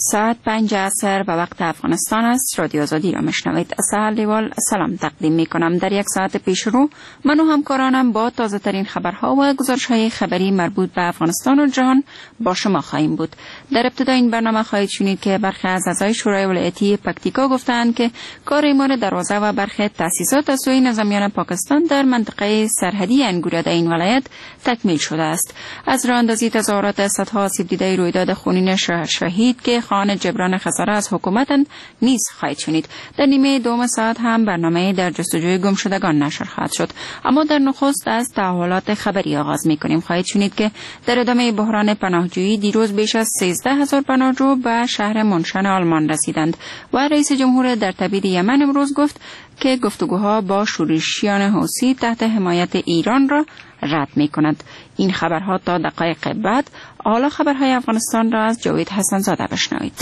ساعت 5 عصر به وقت افغانستان است. رادیو آزادی را میشنوید. از سهل سلام تقدیم می کنم. در یک ساعت پیش رو من و همکارانم با تازه ترین خبرها و گزارش های خبری مربوط به افغانستان و جهان با شما خواهیم بود. در ابتدا این برنامه خواهید شنید که برخی از اعضای شورای ولایتی پکتیکا گفتند که کار اعمار دروازه و برخی تأسیسات از سوی نظامیان پاکستان در منطقه سرحدی انگوریده این ولایت تکمیل شده است. از راه اندازی تظاهرات صدها آسیب دیده رویداد خونین شهید که خواهان جبران خسارات از حکومت نیز خواهید شنید. در نیمه دوم ساعت هم برنامه در جستجوی گمشدگان نشر خواهد شد. اما در نخست از تحولات خبری آغاز می‌کنیم. خواهید شنید که در ادامه بحران پناهجویی دیروز بیش از 13,000 پناهجو به شهر منشن آلمان رسیدند و رئیس جمهور در تبعید یمن امروز گفت که گفتگوها با شورشیان حوثی تحت حمایت ایران را رد می‌کند. این خبرها تا دقایق بعد. حالا خبرهای افغانستان را از جاوید حسن زاده بشنوید.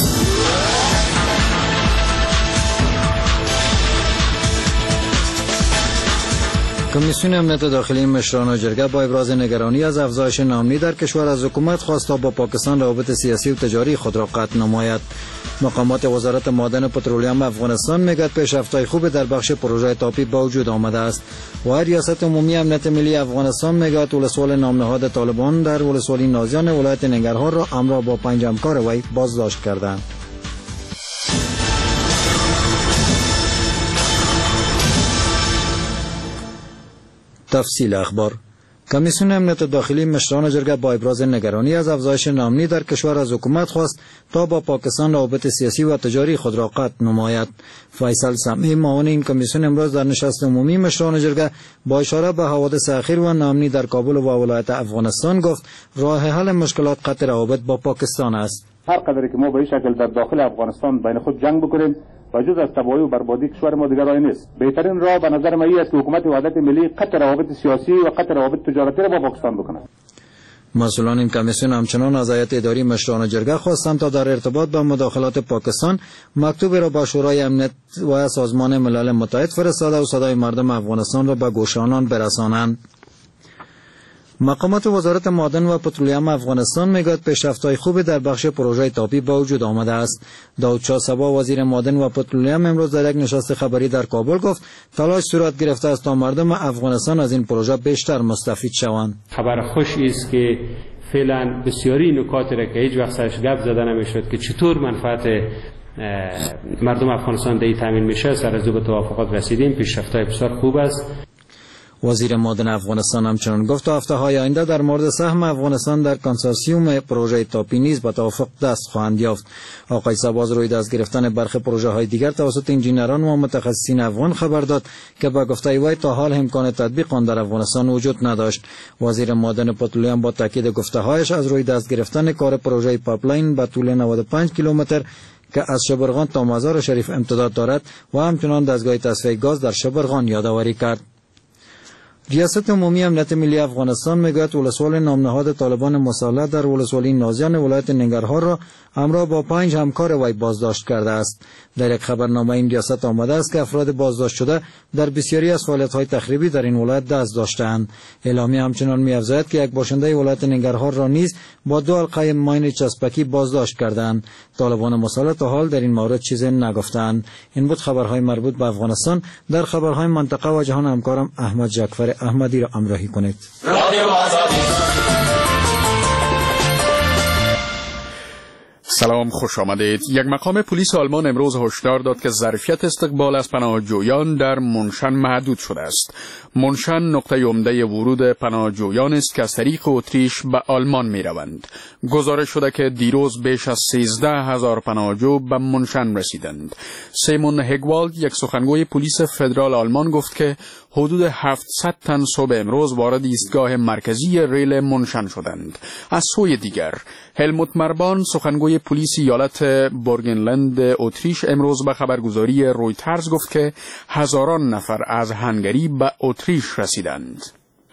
کمیسیون امنیت داخلی مشران جرگه با ابراز نگرانی از افزایش ناامنی در کشور از حکومت خواست تا با پاکستان روابط سیاسی و تجاری خود را قطع نماید. مقامات وزارت معدن و پترولیم افغانستان میگوید پیشرفت‌های خوب در بخش پروژه تاپی با وجود آمده است و ریاست عمومی امنیت ملی افغانستان میگوید ولسوالی نامنهاد طالبان در ولسوالی نازیان ولایت ننگرهار را همراه با 5 همکار وی بازداشت کردند. تفصیل اخبار. کمیسیون امنیت داخلی مشران جرگه با ابراز نگرانی از افزایش ناامنی در کشور از حکومت خواست تا با پاکستان روابط سیاسی و تجاری خود را قطع نماید. فیصل سمعی معاون این کمیسیون امروز در نشست عمومی مشران جرگه با اشاره به حوادث اخیر و ناامنی در کابل و ولایت افغانستان گفت راه حل مشکلات قطع روابط با پاکستان است. هر قدری که ما به این شکل در داخل افغانستان بین خود جنگ بکنیم و جز از تباهی و بربادی کشور ما دیگر راهی نیست. بهترین راه به نظر من است که حکومت وحدت ملی قطع روابط سیاسی و قطع روابط تجارتی را با پاکستان بکنه. مسئولان این کمیسیون همچنان از هیئت اداری مشران جرگه خواستند تا در ارتباط با مداخلات پاکستان مکتوبی را با شورای امنیت و سازمان ملل متحد فرستاده و صدای مردم افغانستان را به گوش آنان برسانند. مقامات وزارت معدن و پترولیم افغانستان میگوید پیشرفت‌های خوبی در بخش پروژه تاپی با وجود آمده است. داود شاه صبا وزیر معدن و پترولیم امروز در یک نشست خبری در کابل گفت تلاش صورت گرفته است تا مردم افغانستان از این پروژه بیشتر مستفید شوند. خبر خوش است که فعلا بسیاری نکاتی را که هیچ وقت سرش گپ زده نمیشد که چطور منفعت مردم افغانستان در تامین میشه سر از دو به توافقات رسیدیم. پیشرفت‌های بسیار خوب است. وزیر معدن افغانستان همچنان گفت تا هفته‌های آینده در مورد سهم افغانستان در کنسورسیوم پروژه تاپی نیز به توافق دست خواهند یافت. آقای صباز روی دست گرفتن برخی پروژه‌های دیگر توسط انجینران و متخصصین افغان خبر داد که به گفته وی تا حال امکان تطبیق آن در افغانستان وجود نداشت. وزیر معدن و پترولیم با تاکید گفته‌هایش از روی دست گرفتن کار پروژه پایپلاین به طول 95 کیلومتر که از شبرغان تا مزار شریف امتداد دارد و همچنان دستگاه تصفیه گاز در شبرغان یادآوری کرد. ریاست عمومی امنیت ملی افغانستان میگوید ولسوالی نامنهاد طالبان مسلح در ولسوالی نازیان ولایت ننگرهار را همراه با 5 همکار وی بازداشت کرده است. در یک خبرنامه این ریاست آمده است که افراد بازداشت شده در بسیاری از فعالیت‌های تخریبی در این ولایت دست داشته‌اند. اعلامیه همچنان می‌افزاید که یک باشنده ولایت ننگرهار را نیز با 2 حلقه ماین چسبکی بازداشت کردند. طالبان مسلح تا حال در این مورد چیزی نگفتند. این بود خبرهای مربوط به افغانستان. در خبرهای منطقه و جهان همکارم احمد جعفر احمدی را همراهی کنید. سلام، خوش آمدید. یک مقام پلیس آلمان امروز هشدار داد که ظرفیت استقبال از پناهجویان در منشن محدود شده است. منشن نقطه عمده ورود پناهجویان است که از طریق اتریش به آلمان می روند. گزارش شده که دیروز بیش از 13,000 پناهجو به منشن رسیدند. سیمون هگوالد، یک سخنگوی پلیس فدرال آلمان، گفت که حدود 700 تن صبح امروز وارد ایستگاه مرکزی ریل منشن شدند. از سوی دیگر هلموت مربان، سخنگوی پلیس ایالت بورگنلند اتریش، امروز به خبرگزاری رویترز گفت که هزاران نفر از هنگری به اتریش رسیدند.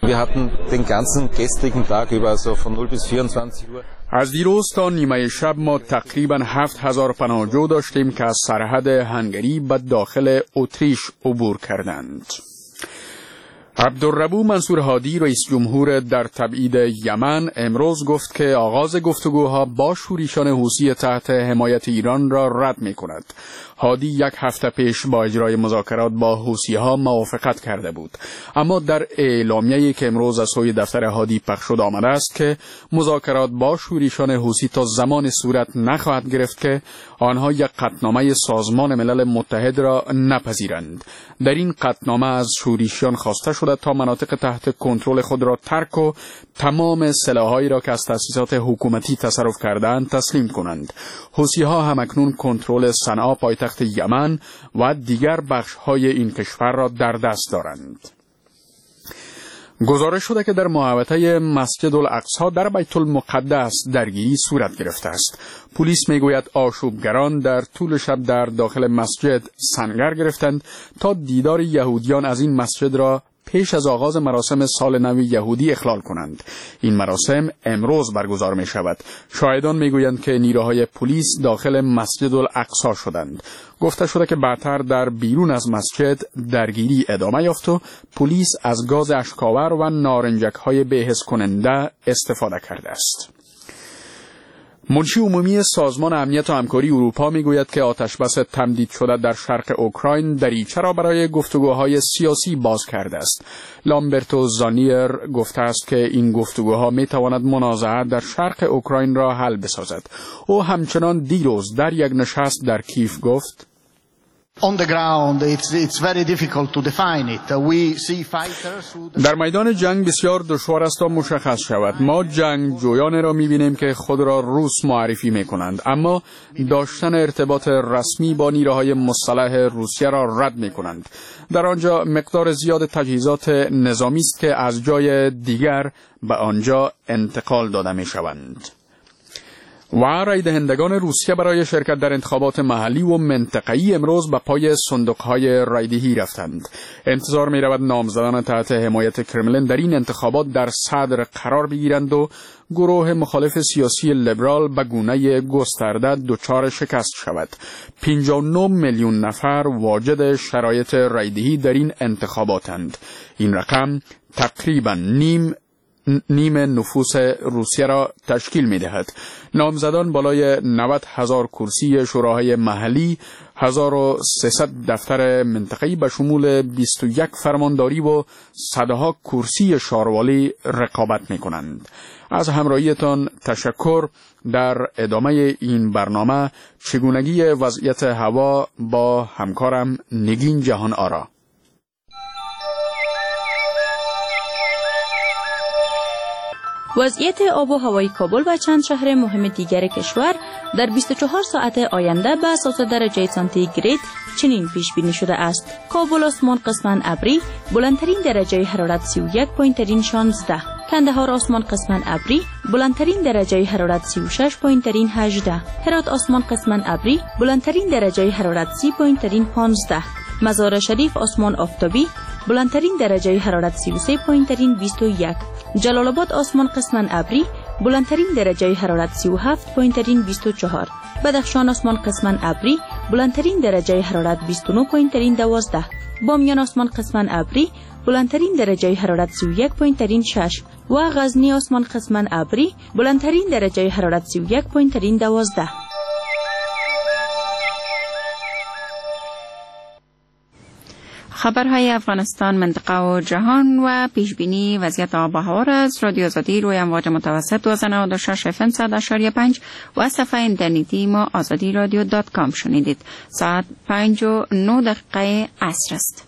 از دیروز تا نیمه شب ما تقریباً 7,000 پناهجو داشتیم که از سرحد هنگری به داخل اتریش عبور کردند. عبدالربو منصور هادی رئیس جمهور در تبعید یمن امروز گفت که آغاز گفتگوها با شورشیان حوثی تحت حمایت ایران را رد می کند. هادی یک هفته پیش با اجرای مذاکرات با حوثی‌ها موافقت کرده بود، اما در اعلامیه‌ای که امروز از سوی دفتر هادی پخش شده آمده است که مذاکرات با شورشیان حوثی تا زمان صورت نخواهد گرفت که آنها یک قطعنامه سازمان ملل متحد را نپذیرند. در این قطعنامه از شورشیان خواسته شده تا مناطق تحت کنترل خود را ترک و تمام سلاح‌هایی را که از تأسیسات حکومتی تصرف کردند تسلیم کنند. حوثی‌ها همکنون کنترل صنعا پایتخت یمن و دیگر بخش‌های این کشور را در دست دارند. گزارش شده که در محوطه مسجد الاقصی در بیت المقدس درگیری صورت گرفته است. پلیس میگوید آشوبگران در طول شب در داخل مسجد سنگر گرفتند تا دیدار یهودیان از این مسجد را پیش از آغاز مراسم سال نو یهودی اخلال کنند. این مراسم امروز برگزار می شود. شاهدان می گویند که نیروهای پلیس داخل مسجد الاقصی شدند. گفته شده که بعدتر در بیرون از مسجد درگیری ادامه یافت و پلیس از گاز اشک‌آور و نارنجک های بی‌حس کننده استفاده کرده است. منشی عمومی سازمان امنیت و همکاری اروپا میگوید که آتشبس تمدید شده در شرق اوکراین دریچه را برای گفتگوهای سیاسی باز کرده است. لامبرتو زانیر گفته است که این گفتگوها میتواند منازعه در شرق اوکراین را حل بسازد. او همچنان دیروز در یک نشست در کیف گفت: در میدان جنگ بسیار دشوار است تا مشخص شود. ما جنگ جویان را می‌بینیم که خود را روس معرفی می‌کنند، اما داشتن ارتباط رسمی با نیروهای مسلح روسیه را رد می‌کنند. در آنجا مقدار زیاد تجهیزات نظامی است که از جای دیگر به آنجا انتقال داده می‌شوند. و رای دهندگان روسیه برای شرکت در انتخابات محلی و منطقه‌ای امروز به پای صندوق‌های رایدهی رفتند. انتظار می‌رود نامزدان تحت حمایت کرملین در این انتخابات در صدر قرار بگیرند و گروه مخالف سیاسی لیبرال به گونه گسترده دچار شکست شود. 59 میلیون نفر واجد شرایط رایدهی در این انتخاباتند. این رقم تقریباً نیم نفوس روسیه را تشکیل می دهد. نامزدان بالای 90,000 کرسی شوراهای محلی، 1300 دفتر منطقه‌ای به شمول 21 فرمانداری و صدها کرسی شاروالی رقابت می کنند. از همراهیتان تشکر. در ادامه این برنامه چگونگی وضعیت هوا با همکارم نگین جهان آرا. وضعیت آب و هوای کابل و چند شهر مهم دیگر کشور در 24 ساعت آینده به اساس درجه سانتیگراد چنین پیش بینی شده است: کابل آسمان قسماً ابری، بلندترین درجه حرارت 31، پایین‌ترین 16. کندهار آسمان قسماً ابری، بلندترین درجه حرارت 36، پایین‌ترین 18. هرات آسمان قسماً ابری، بلندترین درجه حرارت 30، پایین‌ترین 15. مزار شریف آسمان آفتابی، بلندترین درجه حرارت 33، پایین‌ترین 21. جلال آباد آسمان قسماً ابری، بلندترین درجه حرارت 37، پایین‌ترین 24. بدخشان آسمان قسماً ابری، بلندترین درجه حرارت 29، پایین‌ترین 12. بامیان آسمان قسماً ابری، بلندترین درجه حرارت 31، پایین‌ترین 6. و غزنی آسمان قسماً ابری، بلندترین درجه حرارت 31، پایین‌ترین 12. خبرهای افغانستان، منطقه و جهان و پیشبینی وضعیت آب و هوا را از رادیو آزادی روی امواج متوسط 96 FM 100.5 و صفحه اینترنتی ما azadiradyo.com شنیدید. ساعت 5:09 عصر است.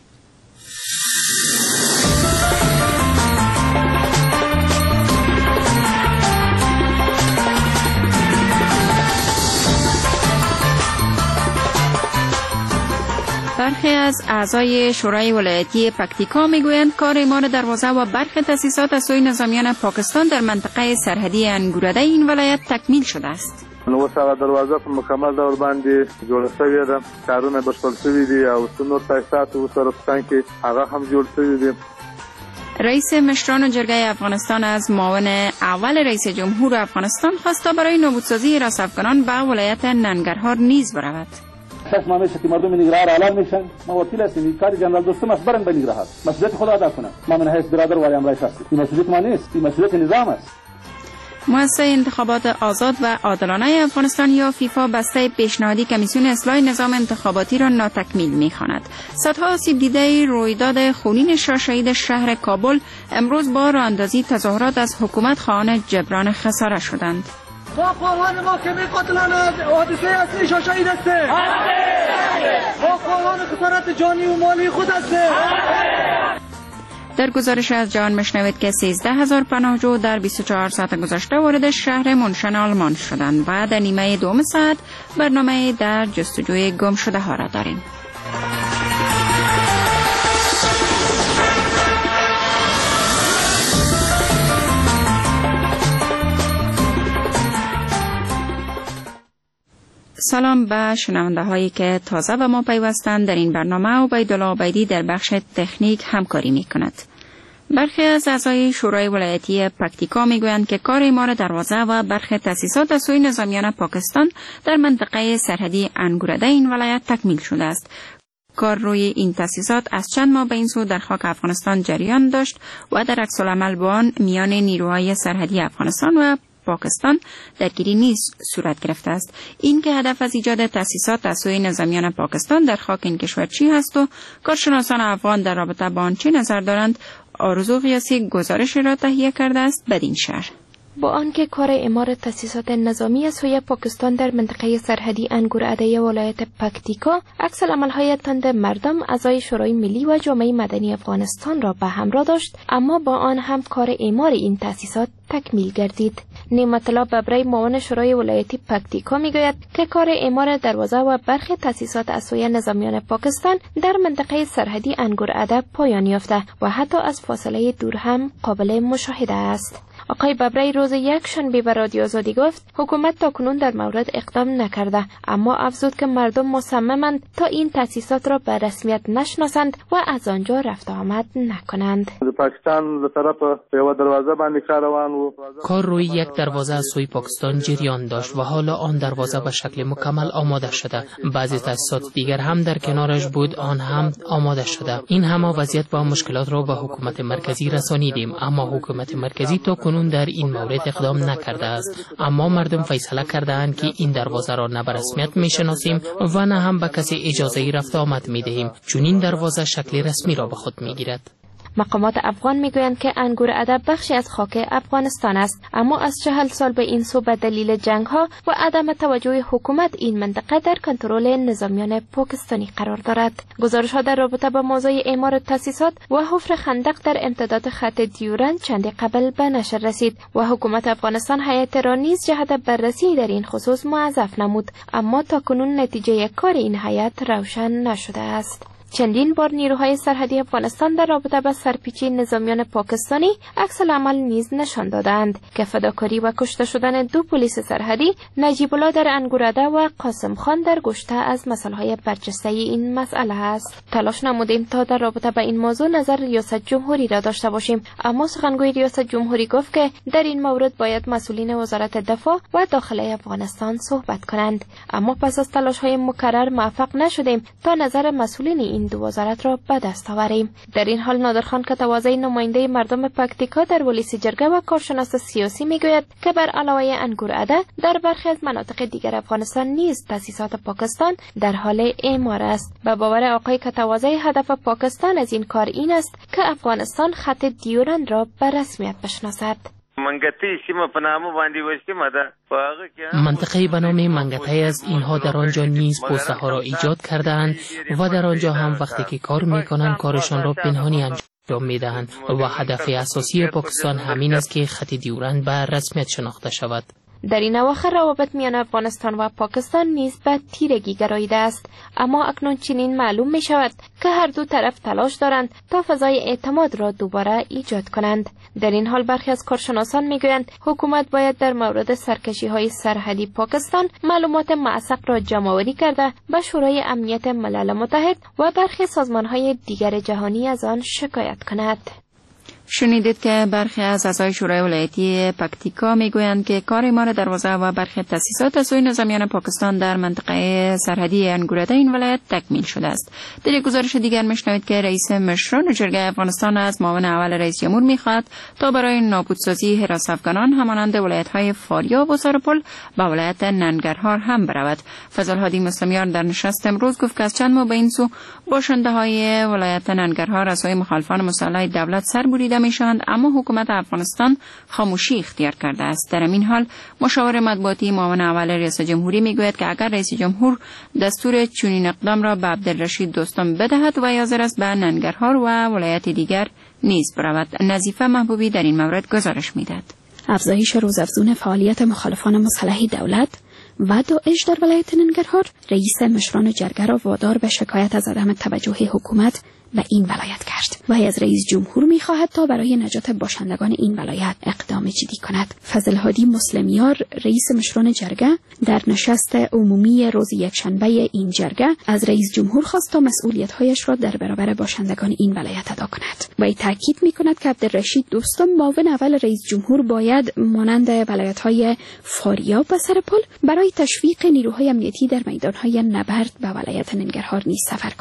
برخی از اعضای شورای ولایتی پکتیکا میگویند کار اعمار دروازه و برخی تأسیسات از سوی نظامیان پاکستان در منطقه سرحدی انگورده این ولایت تکمیل شده است. اوس هغه دروازه په مکمل ډول باندې جوړه شوې ده، کارونه بشپړ شوي دي او څو نور تاسیسات ورسره په څنګ کې هغه هم جوړ شوي دي. رئیس مشران جرگه افغانستان از معاون اول رئیس جمهور افغانستان خواست تا برای نابودسازی راسفگانان به ولایت ننگرهار نیز برود. شش ماه میشه که مردم نیگراه را میشن. ما وکیل هستیم، کار جنرال دوستم است برن به نیگراه. مسئولیت خود ادا کنه. ما من حیث برادر ولی امرای هستیم. این مسئولیت ما نیست، این مسئولیت نظام است. مؤسسه انتخابات آزاد و عادلانه افغانستان یا فیفا بسته پیشنهادی کمیسیون اصلاح نظام انتخاباتی را ناتکمیل می‌خواند. صدها آسیب دیده رویداد خونین شهید شهر کابل امروز با راهاندازی تظاهرات از حکومت خواهان جبران خسارت شدند. با خواهان محکمه قاتلان حادثه اصلی شهید است. با خواهان خسارت جانی و مالی خود است. در گزارش از جهان مشنوید که 13,000 پناهجو در 24 ساعت گذشته وارد شهر منشن آلمان شدند و در نیمه دوم ساعت برنامه در جستجوی گم شده ها را داریم. سلام به شنونده هایی که تازه به ما پیوستند. در این برنامه عبیدالله عبیدی در بخش تکنیک همکاری می کند. برخی از اعضای شورای ولایتی پکتیکا می گویند که کار اعمار دروازه و برخی تأسیسات از سوی نظامیان پاکستان در منطقه سرحدی انگورده این ولایت تکمیل شده است. کار روی این تأسیسات از چند ماه به این سو در خاک افغانستان جریان داشت و در عکس العمل با آن میان نیروهای سرحدی افغانستان و پاکستان درگیری نیز صورت گرفته است. این که هدف از ایجاد تأسیسات از سوی نظامیان پاکستان در خاک این کشور چی هست و کارشناسان افغان در رابطه با آن چه نظر دارند، آرزو قیاسی گزارش را تهیه کرده است بدین شهر. با آنکه کار اعمار تأسیسات نظامی از سوی پاکستان در منطقه سرحدی انگورعده ولایت پکتیکا عکس العمل‌های تند مردم، اعضای شورای ملی و جامعه مدنی افغانستان را به همراه داشت، اما با آن هم کار اعمار این تأسیسات تکمیل گردید. نعمت الله ببری معاون شورای ولایتی پکتیکا میگوید که کار اعمار دروازه و برخی تأسیسات از سوی نظامیان پاکستان در منطقه سرحدی انگورعده پایان یافته و حتی از فاصله دور هم قابل مشاهده است. آقای ببری روز یکشنبه به رادیو آزادی گفت حکومت تاکنون در مورد اقدام نکرده، اما افزود که مردم مصممند تا این تأسیسات را به رسمیت نشناسند و از آنجا رفت آمد نکنند. پاکستان به طرف یو دروازه باندې کار روان و. کار روی یک دروازه از سوی پاکستان جریان داشت و حالا آن دروازه به شکل مکمل آماده شده. بعضی تأسیسات دیگر هم در کنارش بود، آن هم آماده شده. این همه وضعیت و مشکلات را به حکومت مرکزی رسانیدیم، اما حکومت مرکزی تاکنون در این مورد اقدام نکرده است. اما مردم فیصله کرده‌اند که این دروازه را نه به رسمیت میشناسیم و نه هم به کسی اجازه رفت آمد میدهیم، چون این دروازه شکل رسمی را به خود میگیرد. مقامات افغان میگویند که انگورعده بخشی از خاک افغانستان است، اما از 40 سال به این سو به دلیل جنگ‌ها و عدم توجه حکومت این منطقه در کنترل نظامیان پاکستانی قرار دارد. گزارش‌ها در رابطه با موضوع اعمار تأسیسات و حفر خندق در امتداد خط دیورند چندی قبل به نشر رسید و حکومت افغانستان هیئت را نیز جهت بررسی در این خصوص موظف نمود، اما تاکنون نتیجه کار این هیئت روشن نشده است. چندین بار نیروهای سرحدی افغانستان در رابطه با سرپیچی نظامیان پاکستانی عکس العمل نیز نشان دادند که فداکاری و کشته شدن 2 پلیس سرحدی، نجیب الله در انگورعده و قاسم خان در گشته از مسائل برجسته این مسئله است. تلاش نمودیم تا در رابطه با این موضوع نظر ریاست جمهوری را داشته باشیم، اما سخنگوی ریاست جمهوری گفت که در این مورد باید مسئولین وزارت دفاع و داخلی افغانستان صحبت کنند، اما پس از تلاش‌های مکرر موفق نشدیم تا نظر مسئولین این دو وزارت را به دست آوریم. در این حال نادرخان کتوازی نماینده مردم پکتیکا در ولیس جرگه و کارشناس سیاسی میگوید که بر علاوه انگورعده در برخی از مناطق دیگر افغانستان نیز تأسیسات پاکستان در حال اعمار است. به باور آقای کتوازی هدف پاکستان از این کار این است که افغانستان خط دیورند را به رسمیت بشناسد. منطقه به نام منگته از اینها در آنجا نیز پوسته ها را ایجاد کردند و در آنجا هم وقتی که کار میکنند کارشان را پنهانی انجام میدهند و هدف اساسی پاکستان همین است که خط دیورند به رسمیت شناخته شود. در این اواخر روابط میان افغانستان و پاکستان نیز به تیرگی گراییده است، اما اکنون چنین معلوم می شود که هر دو طرف تلاش دارند تا فضای اعتماد را دوباره ایجاد کنند. در این حال برخی از کارشناسان می گویند حکومت باید در مورد سرکشی های سرحدی پاکستان معلومات موثق را جمع‌آوری کرده به شورای امنیت ملل متحد و برخی سازمان های دیگر جهانی از آن شکایت کند. شنیدید که برخی از اعضای شورای ولایتی پکتیکا میگویند که کار امار دروازه و برخی تأسیسات از سوی نظامیان پاکستان در منطقه سرحدی انگورده این ولایت تکمیل شده است. در یک گزارش دیگر میشنوید که رئیس مشران جرگه افغانستان از معاون اول رئیس جمهور میخواهد تا برای نابودسازی حراس افغانان همانند ولایت‌های فاریاب و سرپل به ولایت ننگرهار هم برود. فضل هادی مسلمیار در نشست امروز گفت که از چند ماه به این سو باشنده‌های ولایت ننگرهار از سوی مخالفان مسلح دولت سربریده میشوند، اما حکومت افغانستان خاموشی اختیار کرده است. در این حال مشاور مطبوعاتی معاون اول رئیس جمهوری میگوید که اگر رئیس جمهور دستور چنین اقدام را به عبدالرشید دوستم بدهد و حاضر است به ننگرهار و ولایت دیگر نیز برود. نظیفه محبوبی در این مورد گزارش میدهد. افزایش روزافزون فعالیت مخالفان مسلح دولت و داعش در ولایت ننگرهار رئیس مشران جرگه را وادار به شکایت از عدم توجه حکومت و این ولایت کرد و از رئیس جمهور می‌خواهد تا برای نجات باشندگان این ولایت اقدام جدی کند. فضل هادی مسلمیار رئیس مشران جرگه در نشست عمومی روز یکشنبه این جرگه از رئیس جمهور خواست تا مسئولیت‌هایش را در برابر باشندگان این ولایت ادا کند و تاکید می‌کند که عبدالرشید دوستم معاون اول رئیس جمهور باید مانند ولایت‌های فاریاب و سرپل برای تشویق نیروهای امنیتی در میدان‌های نبرد به ولایت ننگرهار نیز سفر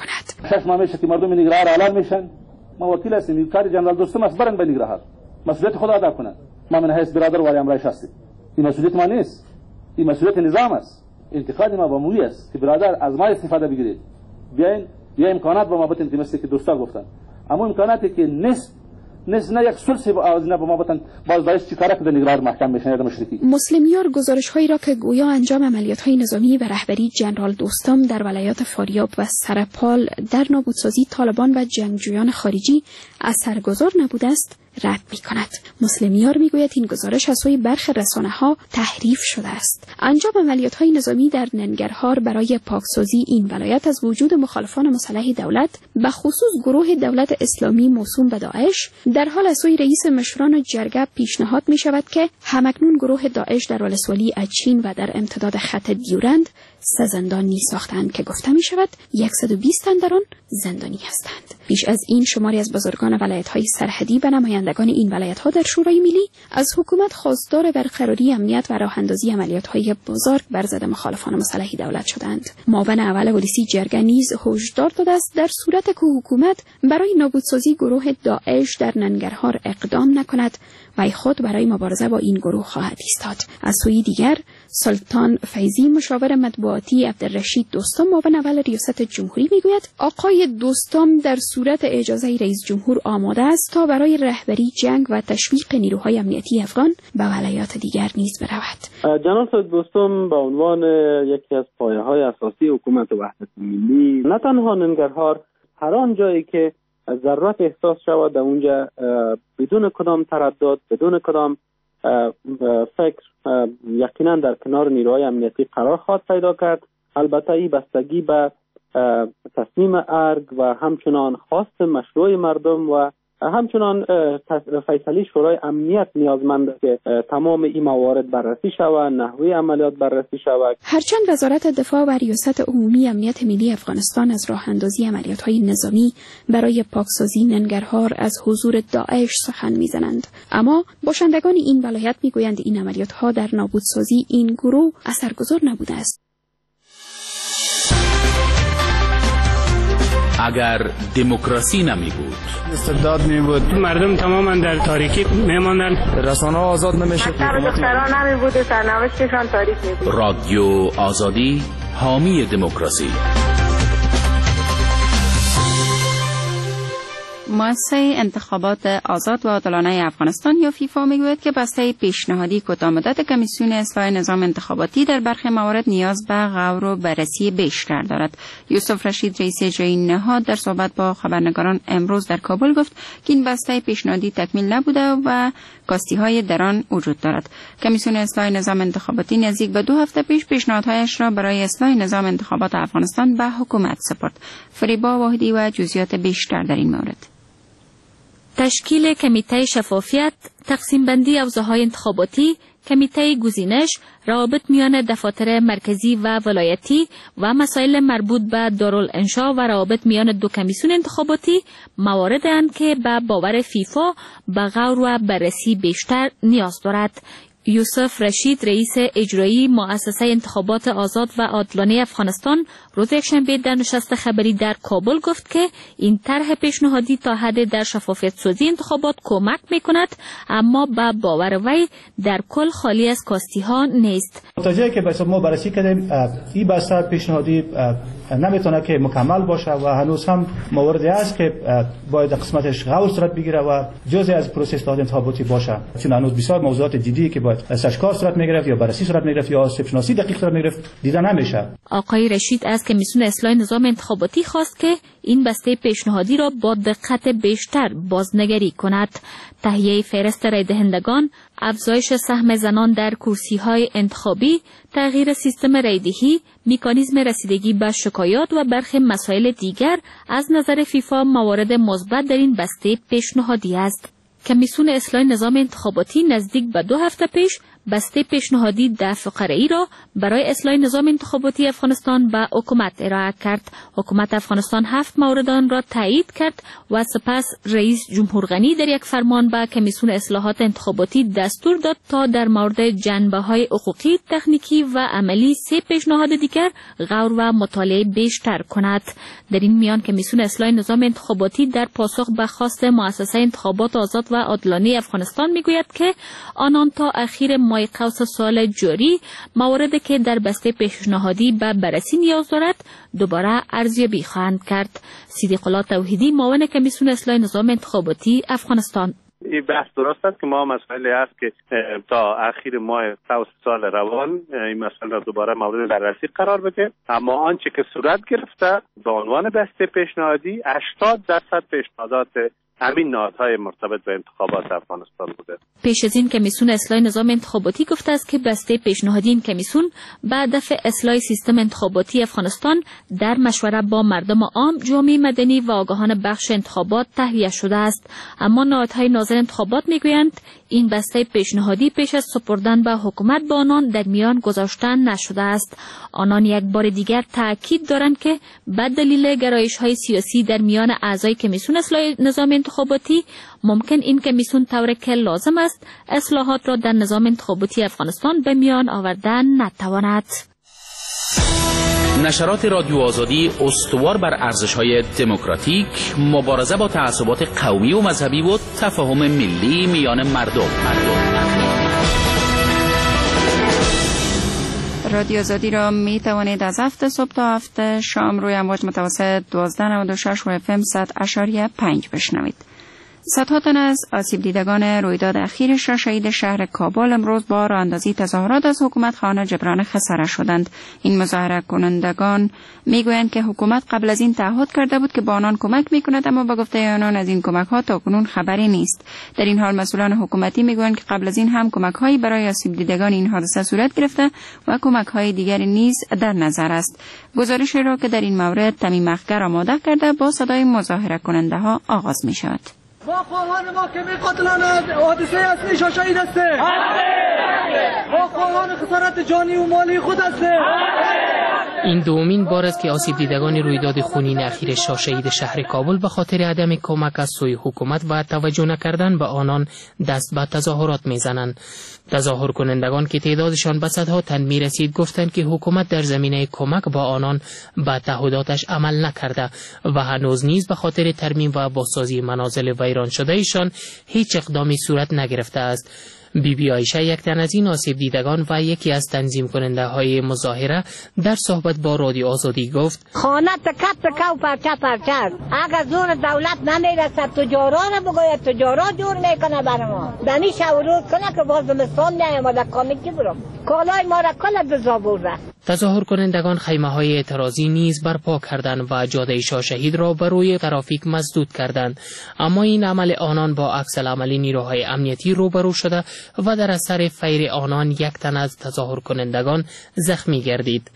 کند. اعلام میشن ما وکیل هستیم، کار جنرال دوستم است برن به نگرهار مسئولیت خود ادا کنن. ما من حیث برادر ولی امرایش هستیم، این مسئولیت ما نیست، این مسئولیت نظام است. انتقاد ما با موی است که برادر از ما استفاده بگیرید، بیاین یا امکانات با ما بتن که مثل که دوستا گفتن، اما امکاناتی که نصف نه یک سلسی از نه با ما بتن باز دایش چیکار کنه نگران محکم بشن یا مشرکی. مسلمیار گزارش‌هایی را که گویا انجام عملیات‌های نظامی به رهبری جنرال دوستم در ولایات فاریاب و سرپال در نابودسازی طالبان و جنگجویان خارجی اثرگذار نبوده است رد می‌کند. مسلمیار می‌گوید این گزارش از سوی برخی رسانه‌ها تحریف شده است. انجام عملیات‌های نظامی در ننگرهار برای پاکسازی این ولایت از وجود مخالفان مسلح دولت به خصوص گروه دولت اسلامی موسوم به داعش در حال از سوی رئیس مشران جرگه پیشنهاد می‌شود که همکنون گروه داعش در ولسوالی اچین و در امتداد خط دیورند 3 زندان نیز ساختند که گفته می‌شود 120 تن در آن زندانی هستند. بیش از این شماری از بزرگان ولایت‌های سرحدی و نمایندگان این ولایت‌ها در شورای ملی از حکومت خواستار برقراری امنیت و راه‌اندازی عملیات‌های بزرگ بر ضد مخالفان مسلح دولت شدند. معاون اول پلیسی جرگه نیز هشدار داده است در صورت که حکومت برای نابودسازی گروه داعش در ننگرهار اقدام نکند و خود برای مبارزه با این گروه خواهد ایستاد. از سوی دیگر سلطان فیضی مشاور مطبوعاتی عبدالرشید دوستم معاون اول ریاست جمهوری میگوید آقای دوستم در صورت اجازه رئیس جمهور آماده است تا برای رهبری جنگ و تشویق نیروهای امنیتی افغان به ولایات دیگر نیز برود. جناب دوستم به عنوان یکی از پایه‌های اساسی حکومت وحدت ملی نه تنها ننگرهار، هر آن جایی که ضرورت احساس شود در اونجا بدون کدام تردد، بدون کدام فکر یقینا در کنار نیروهای امنیتی قرار خواهد پیدا کرد. البته این بستگی به تصمیم ارگ و همچنان خواست مشروع مردم و همچنان فیصله شورای امنیت نیازمند که تمام این موارد بررسی شود، نحوه عملیات بررسی شود. هرچند وزارت دفاع و ریاست عمومی امنیت ملی افغانستان از راه اندازی عملیات‌های نظامی برای پاکسازی ننگرهار از حضور داعش سخن می‌زنند، اما باشندگان این ولایت می‌گویند این عملیات‌ها در نابودسازی این گروه اثرگذار نبوده است. اگر دموکراسی نمی بود، استبداد می بود، مردم تماما در تاریکی می ماندن، رسانه آزاد نمیشد، دختران نمی بود، سرنوشتشان تاریک می بود. رادیو آزادی حامی دموکراسی. مؤسسه انتخابات آزاد و عادلانه افغانستان یا فیفا میگوید که بسته پیشنهادی کوتاه‌مدت کمیسیون اصلاح نظام انتخاباتی در برخی موارد نیاز به غور و بررسی بیشتر دارد. یوسف رشید رئیس اجرایی نهاد در صحبت با خبرنگاران امروز در کابل گفت که این بسته پیشنهادی تکمیل نبوده و کاستی‌های در آن وجود دارد. کمیسیون اصلاح نظام انتخاباتی نزدیک به 2 هفته پیش پیشنهادهایش را برای اصلاح نظام انتخابات افغانستان به حکومت سپرد. فریبا واحدی و جزئیات بیشتر در این مورد. تشکیل کمیته شفافیت، تقسیم بندی حوزه‌های انتخاباتی، کمیته گزینش، روابط میان دفاتر مرکزی و ولایتی و مسائل مربوط به دارالانشا و روابط میان دو کمیسیون انتخاباتی مواردی اند که به باور فیفا به غور و بررسی بیشتر نیاز دارد. یوسف رشید، رئیس اجرایی مؤسسه انتخابات آزاد و عادلانه افغانستان، روز یکشنبه در نشست خبری در کابل گفت که این طرح پیشنهادی تا حد در شفافیت سازی انتخابات کمک میکند، اما به باور وی در کل خالی از کاستی ها نیست. متوجه که ما بررسی کردیم این بسته پیشنهادی نمیتونه که مکمل باشه و هنوز هم مواردی است که باید قسمتش غور صورت بگیره و جزئی از پروسس انتخاباتی باشه، چون هنوز بسیار موضوعات جدی که باید سرچکار صورت میگرفت یا بررسی صورت میگرفت یا آسیب شناسی دقیق صورت میگرفت دیده نمیشه. آقای رشید از کمیسیون اصلاح نظام انتخاباتی خواست که این بسته پیشنهادی را با دقت بیشتر بازنگری کند. تهیه فهرست رای دهندگان، افزایش سهم زنان در کرسی‌های انتخابی، تغییر سیستم رایدهی، مکانیزم رسیدگی به شکایات و برخی مسائل دیگر از نظر فیفا موارد مثبت در این بسته پیشنهادی است. کمیسیون اصلاح نظام انتخاباتی نزدیک به 2 هفته پیش بسته پیشنهادی دفع قرعی را برای اصلاح نظام انتخاباتی افغانستان به حکومت ارائه کرد. حکومت افغانستان 7 مورد آن را تایید کرد و سپس رئیس جمهور غنی در یک فرمان به کمیسیون اصلاحات انتخاباتی دستور داد تا در مورد جنبه‌های حقوقی، تکنیکی و عملی 3 پیشنهاد دیگر غور و مطالعه بیشتر کند. در این میان کمیسیون اصلاح نظام انتخاباتی در پاسخ به خواست مؤسسه انتخابات آزاد و عادلانه افغانستان میگوید که آنان تا اخیر ماه قوس سال جاری مواردی که در بسته پیشنهادی به بررسی نیاز دارد دوباره ارزیابی خواهند کرد. صدیق الله توحیدی، معاون کمیسیون اصلاح نظام انتخاباتی افغانستان: این بحث درست است که ما مسئله است که تا اخیر ماه قوس سال روان این مسئله را دوباره مورد بررسی قرار بده، اما آنچه که صورت گرفته به عنوان بسته پیشنهادی 80% پیشنهادات همین نهادهای مرتبط به انتخابات افغانستان بوده. پیش از این کمیسیون اصلاح نظام انتخاباتی گفته است که بسته پیشنهادی این کمیسیون به هدف اصلاح سیستم انتخاباتی افغانستان در مشوره با مردم عام، جامعه مدنی و آگاهان بخش انتخابات تهیه شده است، اما نهادهای ناظر انتخابات میگویند این بسته پیشنهادی پیش از سپردن به حکومت به آنان در میان گذاشته نشده است. آنان یک بار دیگر تاکید دارند که به دلیل گرایش‌های سیاسی در میان اعضای کمیسیون اصلاح نظام انتخاباتی ممکن این کمیسیون طور که لازم است اصلاحات را در نظام انتخاباتی افغانستان به میان آوردن نتواند. نشرات رادیو آزادی استوار بر ارزش‌های دموکراتیک، مبارزه با تعصبات قومی و مذهبی و تفاهم ملی میان مردم. رادیو آزادی را می توانید از 7 صبح تا 7 شام روی امواج متوسط 1296 و FM 100.5 بشنوید. صدها تن از آسیب دیدگان رویداد اخیر شهید شهر کابل امروز با راه اندازی تظاهرات از حکومت خواهان جبران خساره شدند. این مظاهره کنندگان میگویند که حکومت قبل از این تعهد کرده بود که با آنان کمک میکند، اما با گفته آنان از این کمک ها تاکنون خبری نیست. در این حال مسئولان حکومتی میگویند که قبل از این هم کمک هایی برای آسیب دیدگان این حادثه صورت گرفته و کمک های دیگری نیز در نظر است. گزارشی را که در این مورد تمیم اخگر آماده کرده با صدای مظاهره کننده ها آغاز می شود. با خواهان محکمه قاتلان حادثه اصلی شهید هستیم. با خواهان خسارت جانی و مالی خود هستیم. این دومین بار است که آسیب دیدگان رویداد خونین اخیر شهید شهر کابل به خاطر عدم کمک از سوی حکومت و توجه نکردن به آنان دست به تظاهرات میزنند. تظاهر کنندگان که تعدادشان به صدها تن میرسید گفتند که حکومت در زمینه کمک با آنان به تعهداتش عمل نکرده و هنوز نیز به خاطر ترمیم و بازسازی منازل ویران شده ایشان هیچ اقدامی صورت نگرفته است. بیبی عایشه، یک تن از این آسیب دیدگان و یکی از تنظیم کننده های مظاهره، در صحبت با رادیو آزادی گفت: خانه تکه و پرچه اگر زور دولت نمیرسد تجاران بگوید تجاران جور میکنه برای ما دنی شورود کنه که باز زمستان نیامده کامی که برم کالای ما را کل دزا برده. تظاهر کنندگان خیمه های اعتراضی نیز برپا کردند و جاده شهید را بر روی ترافیک مسدود کردند، اما این عمل آنان با عکس العمل نیروهای امنیتی روبرو شده و در اثر فیر آنان یک تن از تظاهر کنندگان زخمی گردید.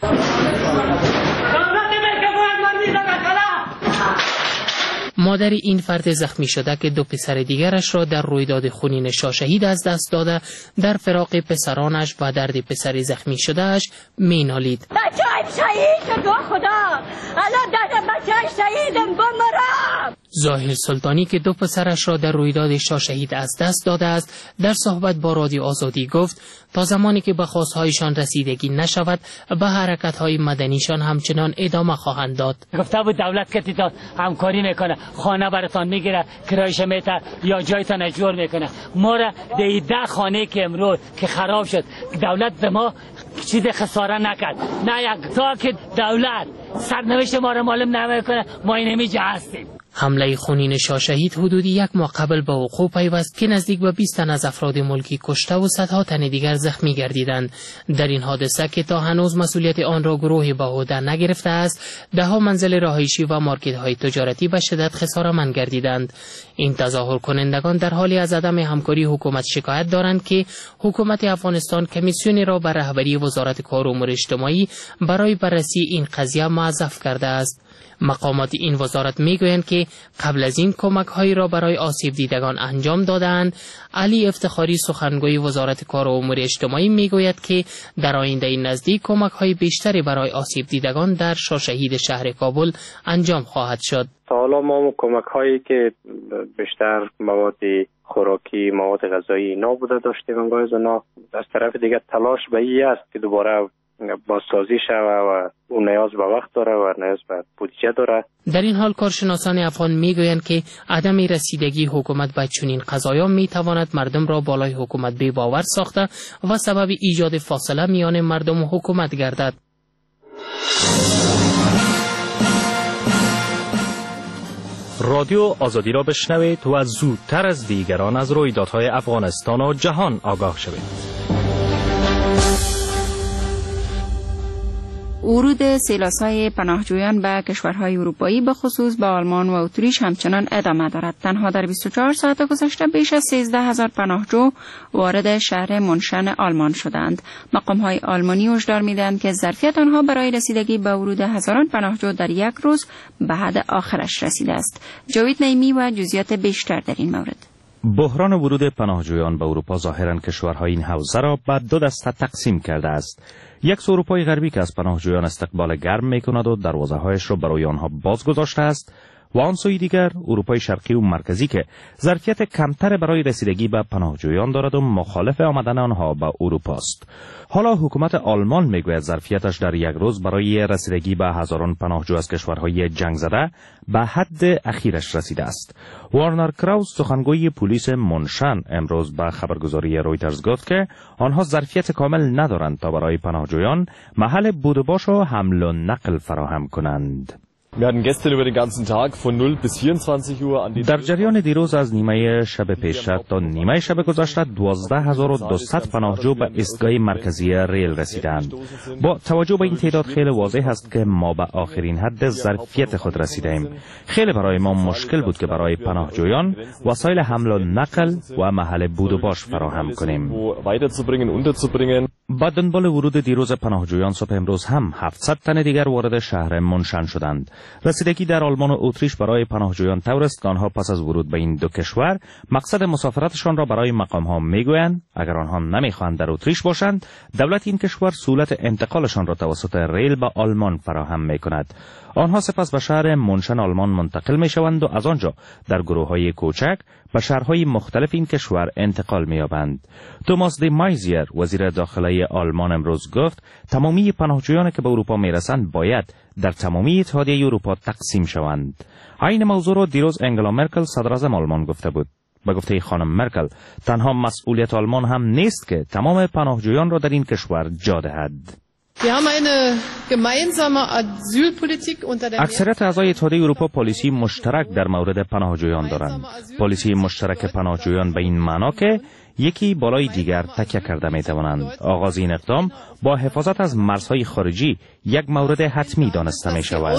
مادر این فرد زخمی شده که دو پسر دیگرش را در رویداد خونین شاهشهید از دست داده در فراق پسرانش و درد پسر زخمی شدهش مینالید. بچه‌ام شهید شد خدا، الان درد بچه‌ام شهیدم بمرم. ظاهر سلطانی که دو پسرش را در رویداد شاهشهید از دست داده است در صحبت با رادیو آزادی گفت تا زمانی که به خواستهایشان رسیدگی نشود به حرکت‌های مدنیشان همچنان ادامه خواهند داد. گفته بود دولت که تا همکاری میکنه، خانه براتان میگیره، کرایش میته یا جایتان اجور میکنه. ما را 10 خانه که امروز که خراب شد دولت به ما چیز خساره نکرد، نه یک تا که دولت سرنوشت ما را معلوم نمیکنه ما اینمیجا هستیم. حمله خونین شاهشهید حدود 1 ماه قبل به وقوع پیوست که نزدیک به 20 تن از افراد ملکی کشته و صدها تن دیگر زخمی گردیدند. در این حادثه که تا هنوز مسئولیت آن را گروهی به عهده نگرفته است، دهها منزل رهایشی و مارکت‌های تجارتی به شدت خساره‌مند گردیدند. این تظاهر کنندگان در حالی از عدم همکاری حکومت شکایت دارند که حکومت افغانستان کمیسیونی را به رهبری وزارت کار و امور اجتماعی برای بررسی این قضیه موظف کرده است. مقامات این وزارت میگویند که قبل از این کمک‌هایی را برای آسیب دیدگان انجام دادند. علی افتخاری سخنگوی وزارت کار و امور اجتماعی میگوید که در آینده نزدیک کمک‌های بیشتری برای آسیب دیدگان در شاهشهید شهر کابل انجام خواهد شد. تا حالا ما کمک‌هایی که بیشتر مواد خوراکی، مواد غذایی اینا بوده داشتیم، انگار اونا از طرف دیگه تلاش به این است که دوباره بازسازی شوه و اون نیاز به وقت داره و نیاز به بودجه داره. در این حال کارشناسان افغان میگویند که عدم رسیدگی حکومت به چنین قضایا میتواند مردم را بالای حکومت بی باور ساخته و سبب ایجاد فاصله میان مردم و حکومت گردد. رادیو آزادی را بشنوید و زودتر از دیگران از رویدادهای افغانستان و جهان آگاه شوید. ورود سیلاس‌های پناهجویان به کشورهای اروپایی به خصوص به آلمان و اتریش همچنان ادامه دارد. تنها در 24 ساعت گذشته بیش از 13,000 پناهجو وارد شهر منشن آلمان شدند. مقام‌های آلمانی هشدار می‌دهند که ظرفیت آنها برای رسیدگی به ورود هزاران پناهجو در یک روز به حد آخرش رسیده است. جاوید نعیمی و جزئیات بیشتر در این مورد. بحران ورود پناهجویان به اروپا ظاهراً کشورهای این حوزه را به 2 دسته تقسیم کرده است. یک اروپای غربی که از پناهجویان استقبال گرم می‌کند و دروازه‌هایش را برای آنها باز گذاشته است و آن سوی دیگر اروپای شرقی و مرکزی که ظرفیت کمتر برای رسیدگی به پناهجویان دارد و مخالف آمدن آنها به اروپا است. حالا حکومت آلمان میگوید ظرفیتش در یک روز برای رسیدگی به هزاران پناهجو از کشورهای جنگ زده به حد اخیرش رسیده است. وارنر کراوس سخنگوی پلیس منشن امروز به خبرگزاری رویترز گفت که آنها ظرفیت کامل ندارند تا برای پناهجویان محل بود و باش و حمل و نقل فراهم کنند. در جریان دیروز از نیمه شب پیشتر تا نیمه شب گذشته 12,200 پناهجو به ایستگاه مرکزی ریل رسیدند. با توجه به این تعداد خیلی واضح است که ما به آخرین حد ظرفیت خود رسیدیم. خیلی برای ما مشکل بود که برای پناهجویان وسایل حمل و نقل و محل بود و باش فراهم کنیم. با دنبال ورود دیروز پناهجویان صبح امروز هم 700 تن دیگر وارد شهر منشن شدند. رسیدگی در آلمان و اتریش برای پناهجویان طور است که آنها پس از ورود به این 2 کشور مقصد مسافرتشان را برای مقام‌ها میگویند. اگر آنها نمیخواهند در اتریش باشند، دولت این کشور سهولت انتقالشان را توسط ریل به آلمان فراهم میکند. آنها سپس به شهر منشن آلمان منتقل میشوند و از آنجا در گروه‌های کوچک به شهرهای مختلف این کشور انتقال می‌یابند. توماس دی مایزیر وزیر داخلی آلمان امروز گفت تمامی پناهجویانی که به اروپا میرسند باید در تمامی اتحادیه اروپا تقسیم شوند. این موضوع را دیروز انگلا مرکل صدراعظم آلمان گفته بود. به گفته خانم مرکل تنها مسئولیت آلمان هم نیست که تمام پناهجویان را در این کشور جا دهد. اکثریت اعضای اتحادیه اروپا پالیسی مشترک در مورد پناهجویان دارند. پالیسی مشترک پناهجویان به این معنا که یکی بالای دیگر تکیه کرده می توانند. آغاز این اقدام با حفاظت از مرزهای خارجی یک مورد حتمی دانسته می شود.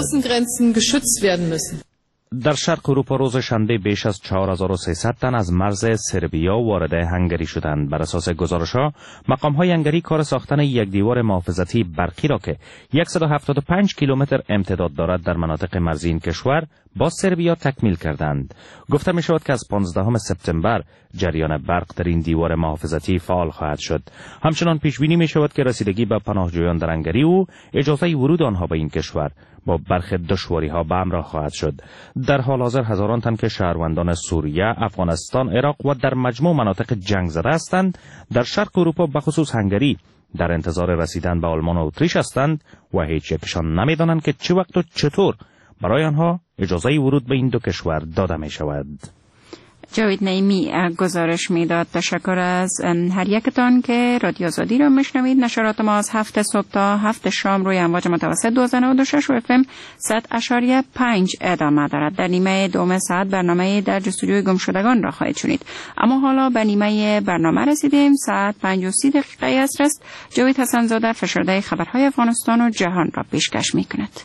در شرق اروپا روز شنبه بیش از 4300 تن از مرز سربیا وارد هنگری شدند. بر اساس گزارش‌ها مقام‌های هنگری کار ساختن یک دیوار محافظتی برقی را که 175 کیلومتر امتداد دارد در مناطق مرزی این کشور با سربیا تکمیل کردند. گفته می شود که از 15 سپتامبر جریان برق در این دیوار محافظتی فعال خواهد شد. همچنان پیش بینی می شود که رسیدگی به پناهجویان در هنگری و اجازه ورود آنها به این کشور با برخی دشواری‌ها به همراه خواهد شد. در حال حاضر هزاران تن که شهروندان سوریه، افغانستان، عراق و در مجموع مناطق جنگ زده هستند در شرق اروپا به خصوص هنگری در انتظار رسیدن به آلمان و اتریش هستند و هیچ یکشان نمی‌دانند که چه وقت و چطور برای آنها اجازه ورود به این دو کشور داده می شود. جاوید نعیمی گزارش میداد. تشکر از هر یکتان که رادیو آزادی را میشنوید. نشرات ما از 7 صبح تا 7 شام روی امواج متوسط 1296 و FM 100.5 ادامه دارد. در نیمه دوم ساعت برنامه در جستجوی گمشدگان را خواهید شنید. اما حالا به نیمه برنامه رسیدیم. ساعت 5:30 عصر است. جاوید حسن‌زاده فشرده خبرهای افغانستان و جهان را پیشکش میکند.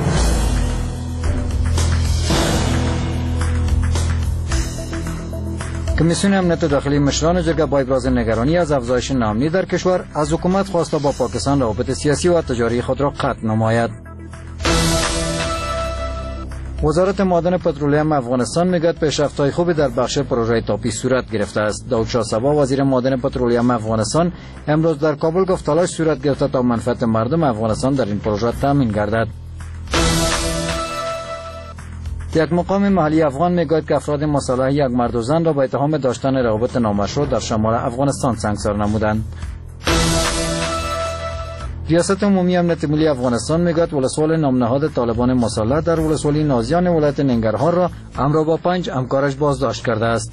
کمیسیون امنیت داخلی مشران جرگه با ابراز نگرانی از افزایش ناامنی در کشور از حکومت خواسته با پاکستان روابط سیاسی و تجاری خود را قطع نماید. وزارت معدن پترولیوم افغانستان میگوید پیشرفت‌های خوبی در بخش پروژه تاپی صورت گرفته است. داود شاه صبا وزیر معدن پترولیوم افغانستان امروز در کابل گفت تلاش صورت گرفته تا منفعت مردم افغانستان در این پروژه تامین گردد. یک مقام محلی افغان میگوید که افراد مصالح یک مرد و زن را با اتهام داشتن روابط نامشروع در شمال افغانستان سنگسار نمودند. ریاست عمومی امنیت ملی افغانستان میگوید ولسوال نامنهاد طالبان مصالح در ولسوالی نازیان ولایت ننگرهار را همراه با 5 همکارش بازداشت کرده است.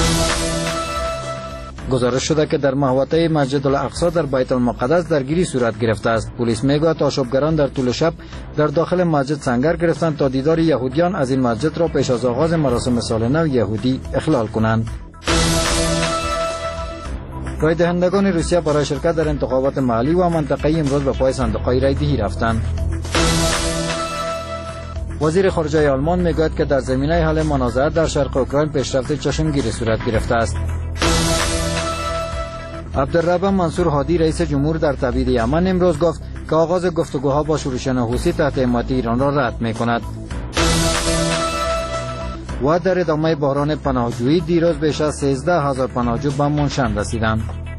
گزارش شده که در محوطه مسجد الاقصی در بیت المقدس درگیری صورت گرفته است. پلیس میگوید آشوبگران در طول شب در داخل مسجد سنگر گرفتند تا دیدار یهودیان از این مسجد را پیش از آغاز مراسم سال نو یهودی اخلال کنند. رای دهندگان روسیه برای شرکت در انتخابات محلی و منطقه‌ای امروز به پای صندوق‌های رایدهی رفتند. وزیر خارجه آلمان میگوید که در زمینه حل منازعات در شرق اوکراین پیشرفت چشمگیری صورت گرفته است. عبدالرب منصور هادی رئیس جمهور در تبعید یمن امروز گفت که آغاز گفتگوها با شورشیان حوثی تحت حمایت ایران را رد می‌کند. و در ادامه بحران پناهجویی دیروز بیش از 13,000 پناهجو به منشن رسیدند.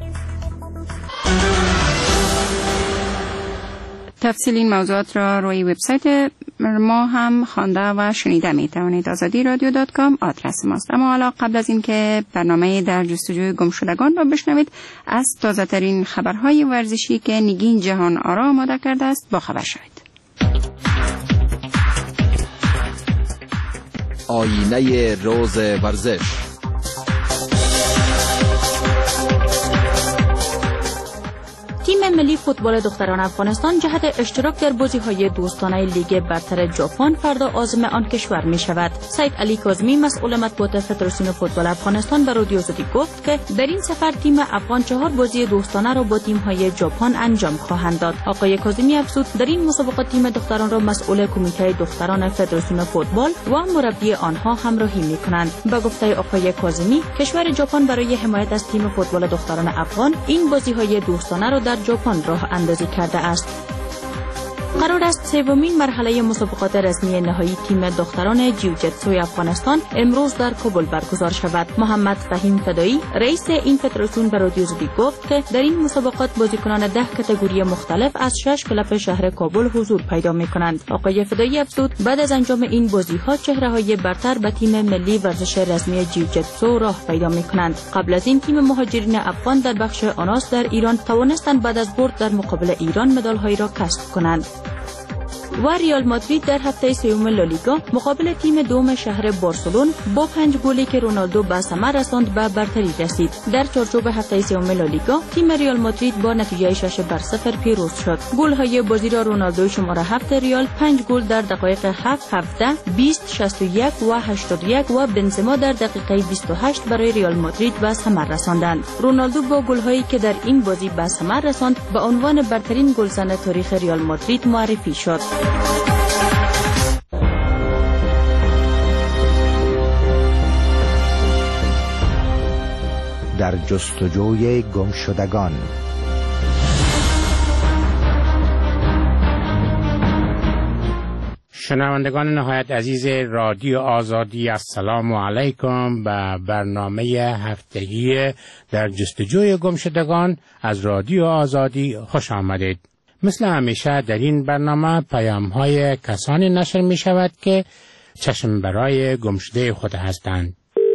تفصیل این موضوعات را روی وبسایت ما هم خوانده و شنیده می توانید. azadiradyo.com آدرس ماست. اما حالا قبل از اینکه برنامه در جستجوی گمشدگان را بشنوید، از تازه ترین خبرهای ورزشی که نگین جهان آرا آماده کرده است با خبر شوید. آینه روز ورزش. تیم ملی فوتبال دختران افغانستان جهت اشتراک در بازی‌های دوستانه لیگ برتر ژاپن فردا عازم آن کشور می‌شود. سید علی کاظمی مسئول مطبوعات فدراسیون فوتبال افغانستان به رادیو آزادی گفت که در این سفر تیم افغان 4 بازی دوستانه را با تیم‌های ژاپن انجام خواهند داد. آقای کاظمی افزود در این مسابقات تیم دختران را مسئول کمیته دختران فدراسیون فوتبال و مربی آنها همراهی می‌کنند. با گفته آقای کاظمی، کشور ژاپن برای حمایت از تیم فوتبال دختران افغان این بازی‌های دوستانه را در ژاپن راه اندازی کرده است. قرار است سومین مرحله مسابقات رسمی نهایی تیم دختران جیوجیتسوی افغانستان امروز در کابل برگزار شود. محمد فهیم فدایی رئیس این فدراسیون به رادیو آزادی گفت که در این مسابقات بازیکنان 10 کاتگوری مختلف از 6 کلب شهر کابل حضور پیدا می‌کنند. آقای فدایی افزود بعد از انجام این بازی‌ها چهره‌های برتر به تیم ملی ورزش رسمی جیوجیتسو راه پیدا می‌کنند. قبل از این تیم مهاجرین افغان در بخش آناس در ایران توانستند بعد از برد در مقابل ایران مدال‌هایی را کسب کنند. و ریال مادرید در هفته سوم لالیگا مقابل تیم دوم شهر بارسلون با 5 گلی که رونالدو به ثمر رساند به برتری رسید. در چارچوب هفته سوم لالیگا تیم ریال مادرید با نتیجه 6-0 پیروز شد. گل‌های بازی را رونالدو شماره 7 ریال 5 گل در دقایق 7, 17, 20, 61 و 81 و بنزما در دقیقه 28 برای ریال مادرید به ثمر رساندند. رونالدو با گل‌هایی که در این بازی به ثمر رساند به عنوان برترین گلزن تاریخ ریال مادرید معرفی شد. در جستجوی گمشدگان. شنوندگان نهایت عزیز رادیو آزادی، السلام علیکم. به برنامه هفتگی در جستجوی گمشدگان از رادیو آزادی خوش آمدید. مثل همیشه در این برنامه پیام‌های کسانی نشر می شود که چشم برای گمشده خود هستند.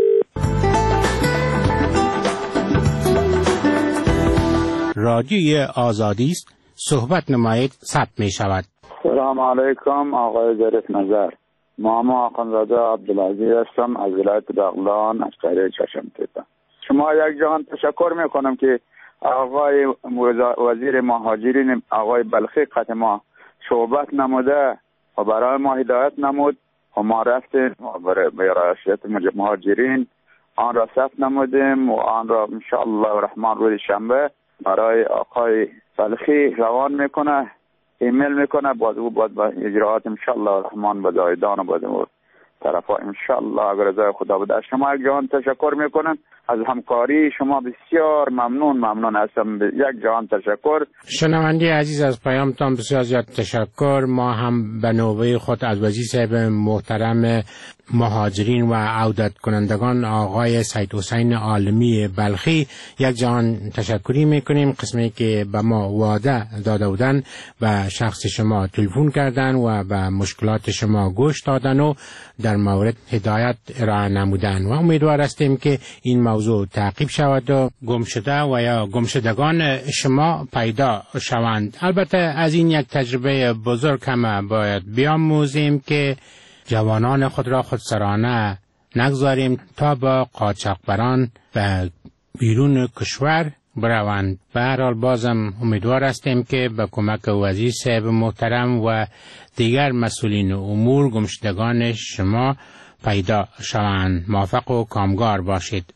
رادیوی آزادی است، صحبت نمایید، ثبت می شود. سلام علیکم آقای ظریف نظر. محمد آخوندزاده عبدالعزیز هستم از ولایت بغلان از قریه چشم تیپه. شما یک جهان تشکر میکنم که آقای وزیر مهاجرین آقای بلخی قط ما صحبت نموده و برای ما هدایت نمود و ما رفتیم برای رئاست مهاجرین آن را ثبت نمودیم و آن را انشاءالله الرحمن روز شنبه برای آقای بلخی روان میکنه، ایمیل میکنه، باز او باید با اجراعات انشاءالله الرحمن به زایدان و باید طرفا انشاءالله اگر رضای خدا بده. شما یک جهان تشکر میکنم از همکاری شما، بسیار ممنون هستم. یک جهان تشکر. شنونده عزیز از پیامتان بسیار زیاد تشکر. ما هم به نوبه خود از وزیر صاحب محترم مهاجرین و عودت کنندگان آقای سید حسین عالمی بلخی یک جهان تشکری میکنیم. قسمی که به ما وعده داده بودن و شخص شما تلفن کردن و به مشکلات شما گوش دادن و در مورد هدایت ارائه نمودن و امیدوار هستیم که این موضوع تعقیب شود و گمشده و یا گمشدگان شما پیدا شوند. البته از این یک تجربه بزرگ هم باید بیاموزیم که جوانان خود را خودسرانه نگذاریم تا با قاچاقبران و بیرون کشور بروند. به هر حال بازم امیدوار هستیم که به کمک وزیر صاحب محترم و دیگر مسئولین امور گمشدگان شما پیدا شوند. موفق و کامگار باشید.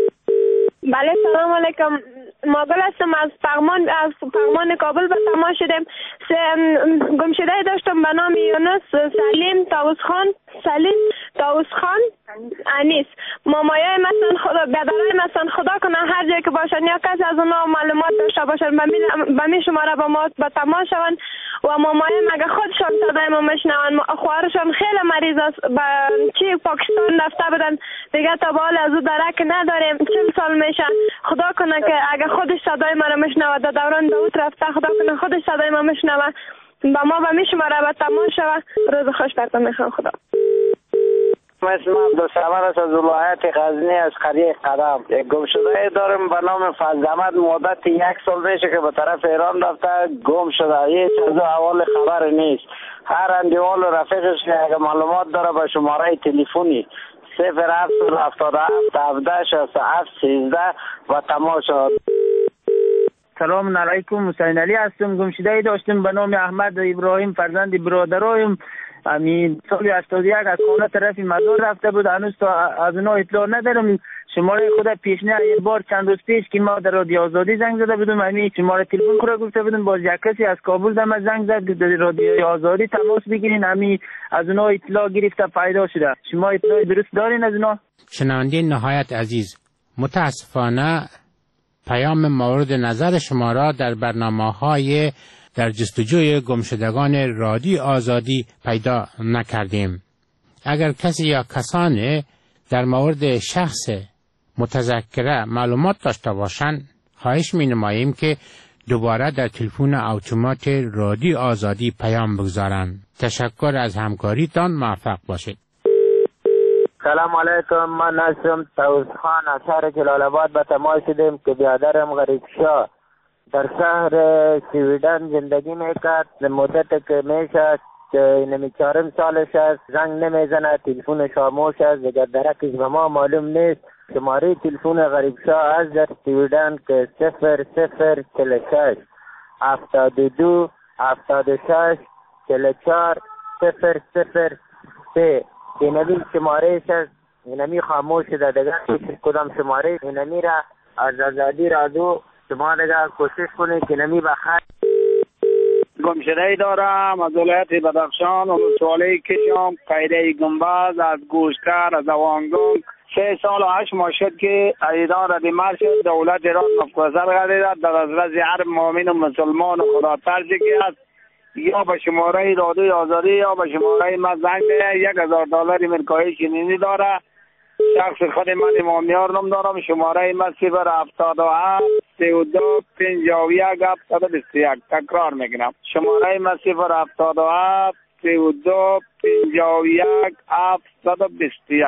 بله سلام علیکم. ماگل هستم از پغمان کابل به تماس شدم. گمشده داشتم به نام یونس سلیم طاووس خان انیس. مامایای مثلا خدا بدرای مثلا خدا کنه هر جایی که باشن یا کسی از اونا معلومات داشته باشن به می شماره با ما به تماس شون و مامایای مگه خودشان صدای ما میشنون. خواهرشان خیلی مریض است، چی پاکستان رفته بدن دیگه تا به حال از او درک نداریم. 40 سال میشه. خدا کنه که اگه خودش صدای ما رو میشنوه در دوران داوود رفته، خدا کنه خودش صدای ما میشنوه با ما به می شماره به تماس شوه. روز خوش براتون میخوام. خدا. اسم عبدالصمد است از ولایت غزنی از قریه قدم. یک گمشده دارم به نام فضل‌احمد. مدت 1 سال میشه که به طرف ایران رفته گم شده. هیچ از احوال خبر نیست. هر اندیوال و رفیقش اگه معلومات داره به شماره تلفنی 0777 1767 و تماس شد. سلام علیکم. حسین علی هستم. گمشده داشتم به نام احمد ابراهیم فرزند برادرایم. همین سال 81 از خانه طرف مزار رفته بود. هنوز تا از اونا اطلاع ندارم. شماره خود پیشنه یه بار چند روز پیش که ما در رادیو آزادی زنگ زده بودم، همین شماره تلفن خود گفته بودم باز یک کسی از کابل دم زنگ زد در رادیو آزادی تماس بگیرین. همین از اونا اطلاع گرفته پیدا شده. شما اطلاع درست دارین از اونا؟ شنونده نهایت عزیز، متاسفانه پیام مورد نظر شما را در برنامه‌های در جستجوی گمشدگان رادیو آزادی پیدا نکردیم. اگر کسی یا کسانی در مورد شخص متذکره معلومات داشته باشند، خواهش می نماییم که دوباره در تلفن اتومات رادیو آزادی پیام بگذارند. تشکر از همکاریتان. موفق باشید. سلام علیکم. من هستم طاووس خان از شهر جلال آباد به تماس شدیم که برادرم غریب شاه در شهر سویدن زندگی میکرد. مدت که میشه اینمی 4 سالش است، زنگ نمیزنه، تلفونش خاموش است، دیگر درکش به ما معلوم نیست. شماره تلفون غریب شاه از در سویدن که 0046 72 76 44 003. اینمی شماره است، اینمی خاموش شده. دیگر کدام شماره اینمی را از آزادی رادیو شما دیگر کوشش کنید که اینمی بخیر. گمشده دارم از ولایت بدخشان و ولسوالی کشم قیده گنباز از گوشکر از اوانگونگ. 3 سال و 8 ماه شد که ایران ردیمر شد. دولت ایران مفقوزر گردید در از وضع عرب مؤمن و مسلمان و خدا ترجیح است. یا به شماره رادیوی آزادی یا به شماره من زنگ بزنید. $1000 امریکایی چنینی داره. شخص خود من امامیار نام دارم. شماره من 077 32 51 721. تکرار میکنم. شماره من 077 32 51 721.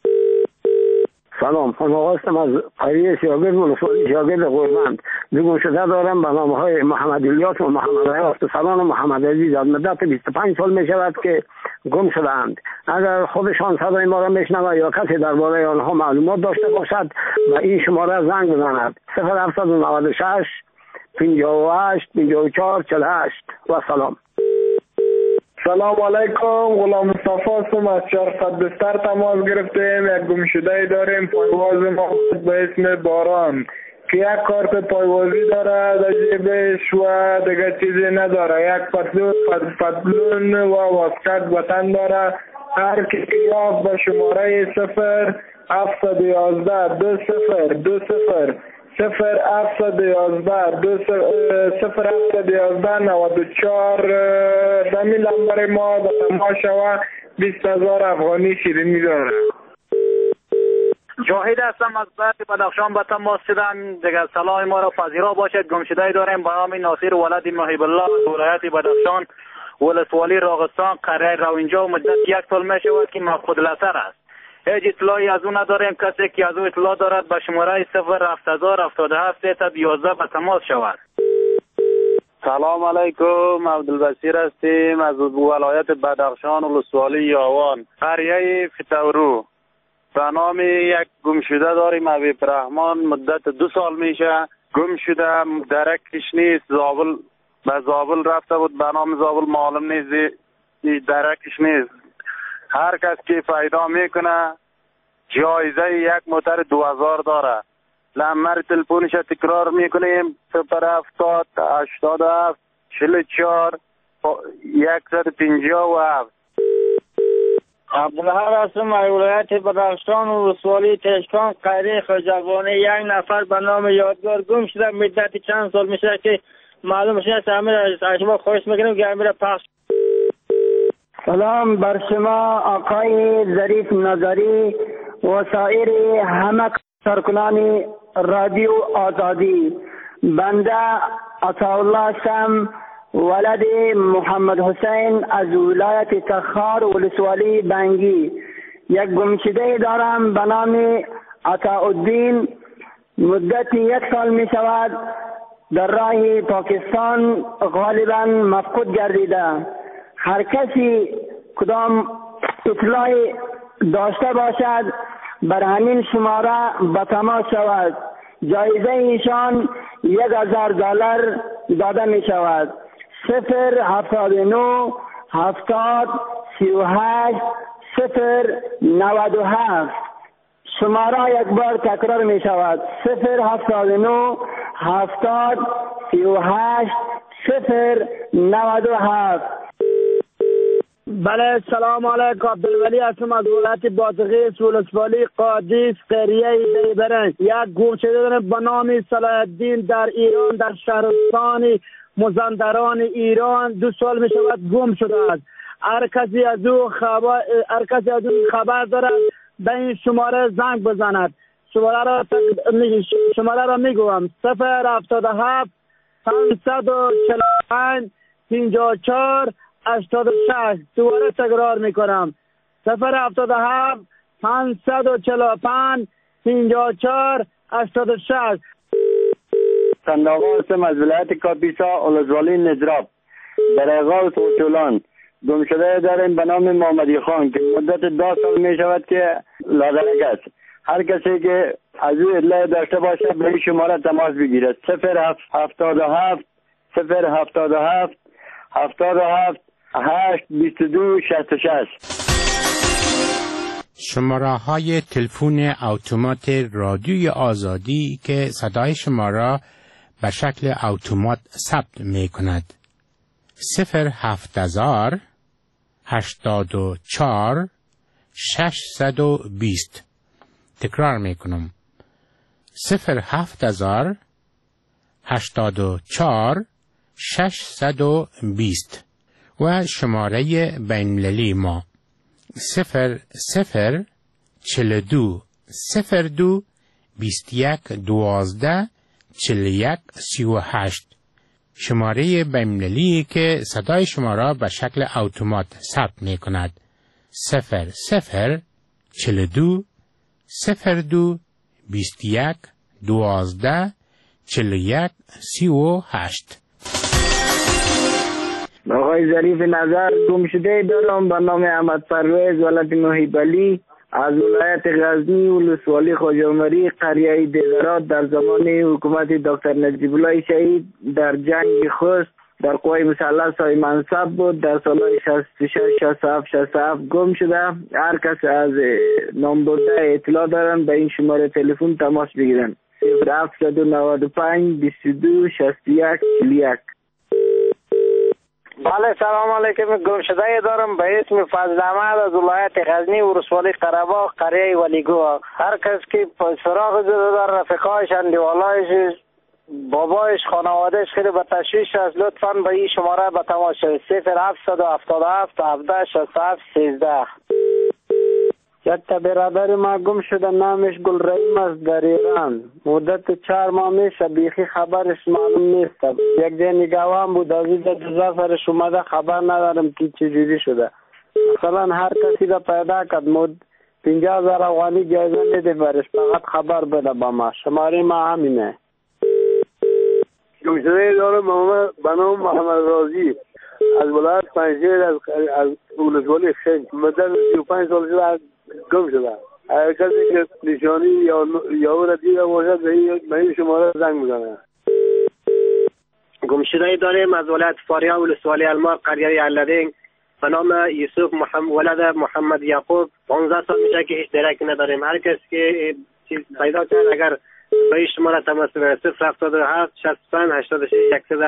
سلام، من هستم از قریه سیاگرد ولسوالی سیاگرد قربند. گم شده دارم به نامهای محمد الیاس و محمد حیات سلام و محمد عزیز. از مدت 25 سال می شود که گم شدند. اگر خودشان صدای ما را میشنوند یا کسی درباره آنها معلومات داشته باشد و این شماره زنگ بزند. 0796 58 54 48 و سلام. سلام علیکم، غلام مصطفی هستم از شرق بستر تماس گرفتیم. یک گمشده داریم پایواز ما به اسم باران که یک کارت پایوازی داره در جیبش و دیگه چیزی نداره. یک پتلون و واسکت بطن داره. هر کسی یافت به شماره 0711 20 0711 دمی لمبر ما به تماشا و 20,000 افغانی شیرینی داره. جاهد هستم از بعد بدخشان به تماس شدن. دیگر سلام ما را پذیرا باشد. گمشده داریم به نام ناصر ولد محب الله ولایت بدخشان ولسوالی راغستان قریه روینجا. مدت 1 سال می شود که مفقود الاثر است. هیچ اطلاعی از اون نداریم. کسی که از او اطلاع دارد به شماره 07077 به تماس شود. سلام علیکم، عبدالبصیر هستیم از ولایت بدخشان ولسوالی یاوان قریه فتورو. به نام یک گمشده داریم حبیب رحمان. مدت 2 سال میشه گم شده. درکش نیست. به زابل رفته بود. به نام زابل معلوم نیست. درکش نیست. هر کس که پیدا میکنه جایزه یک موتر 2000 داره. نمبر تلفنش تکرار میکنیم 070 87 44 157. عبدالحق هستم از ولایت بدخشان و ولسوالی تشکان قریه خجوانه. یک نفر به نام یادگار گم شده. مدت چند سال میشه که معلوم شده. همین از شما خواهش میکنیم که همین پخش. سلام بر شما آقای ظریف نظری و سایر همه کارکنان رادیو آزادی. بنده عطاالله هستم ولد محمد حسین از ولایت تخار ولسوالی بنگی. یک گمشده دارم به نام عطاالدین. مدت 1 سال می شود در راه پاکستان غالبا مفقود گردیده. هر کسی کدام اطلاعی داشته باشد بر همین شماره به تماس شود. جایزه ایشان $1000 داده می شود. 079 70 38 097. شماره یک بار تکرار می شود. 079 70 38 097. بله سلام علیکم، عبدالولی هستم از ولایت بادغیس ولسوالی قادیس قریه دیبرنج. یک گمشده دارم به نام صلاح الدین در ایران در شهرستان مازندران ایران. 2 سال می شود گم شده است. هر کسی از او خبر دارد به این شماره زنگ بزند. شماره را میگویم 077 545 54 86. دوباره تکرار میکنم 077 545 54 86. صندوق هستم از ولایت کاپیسا ولسوالی نجراب در اغال توچولان. گمشده داریم به نام محمدی خان که مدت 2 سال می شود که لادرک است. هر کسی که از او اطلاع داشته باشه به این شماره تماس بگیرد. 077 077 77 8 22 66. شماره های تلفن اتومات رادیوی آزادی که صدای شما را به شکل اتومات ثبت می کند. 070 84 620. تکرار می کنم 070 84 620. و شماره بین‌المللی ما 0042 02 21 12 41 38. شماره بین‌المللی که صدای شما را به شکل اتومات ثبت می کند 0042 02 21 12 41 38. آقای ظریف نظر، گمشده دارم به نام احمد پرویز ولد محیب علی از ولایت غزنی ولسوالی خواجه عمری قریه دیگرات در زمان حکومت دکتر نجیب الله شهید در جنگ خوست در قوای مسلح صاحب منصب بود. در سالهای 66 67 67 گم شده. هر کس از نام برده اطلاع دارن به این شماره تلفن تماس بگیرن 0795 22 61 41. بله سلام علیکم. گمشده دارم به اسم فضل احمد از ولایت غزنی ولسوالی قره‌باغ قریه ولیگو. هر کس که سراغ زده در رفیقایش اندیوالایش بابایش خانوادهش خیلی به تشویش است، لطفاً به این شماره به تماس شوید 0777 17 67 13. یک برادر ما گم شده، نامش گل رحیم است در ایران. مدت 4 ماه میشه بیخی خبرش معلوم نیست. یک جای نگاهان بود از اینجا سرش اومده، خبر ندارم که چجوری شده. مثلا هر کسی را پیدا کرد 50,000 افغانی جایزه میده برش، فقط خبر بده با ما. شماره ما همینه. گمشده دارم به نام محمد رازی از ولایت پنجشیر از ولسوالی خنج. مدت 35 سال شده گم شده. هر کسی که نشانی یا او را دیده باشد به این شماره زنگ بزنه. گمشده داریم از ولایت فاریاب ولسوالی المار قریه علدین به نام یوسف ولد محمد یعقوب. 15 سال میشه که هیچ درکی نداریم. هر کس که چیز پیدا کرد اگر به این شماره تماس بگیرد 077 65 86 110.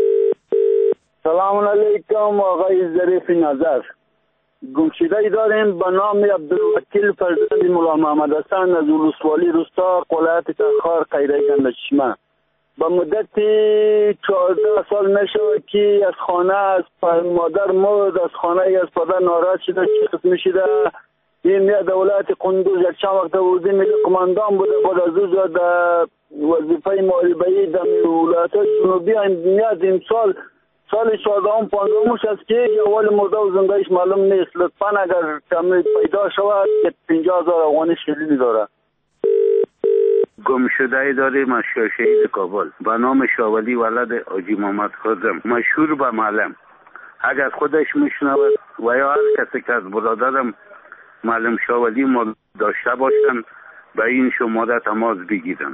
سلام علیکم آقای ظریف نظر. گمشده داریم به نام عبدالوکیل فرزند مولا محمد حسن از ولسوالی روستا ولایت تخار قیره گندچشمه. به مدت 14 سال میشه که از خانه از مادر مرد، از خانه از پدر ناراحت شده. چه قسمی شده؟ این میاد ولایت قندوز یک چند وقت وزیر ملی قماندان بوده، بعد از او در وظیفه محاربه‌ای در ولایت جنوبی میاد. این سال 14 15 است که اول مرده و زندهش معلوم نیست. لطفاً اگر کمی پیدا شود که 50,000 افغانی شیرینی داره. گمشده داریم از شهید کابل به نام شاولی ولد حاجی محمد خازم، مشهور به معلم. اگر خودش میشنود و یا هر کسی که از برادرم معلم شاولی ما داشته باشند به این شماره تماس بگیرن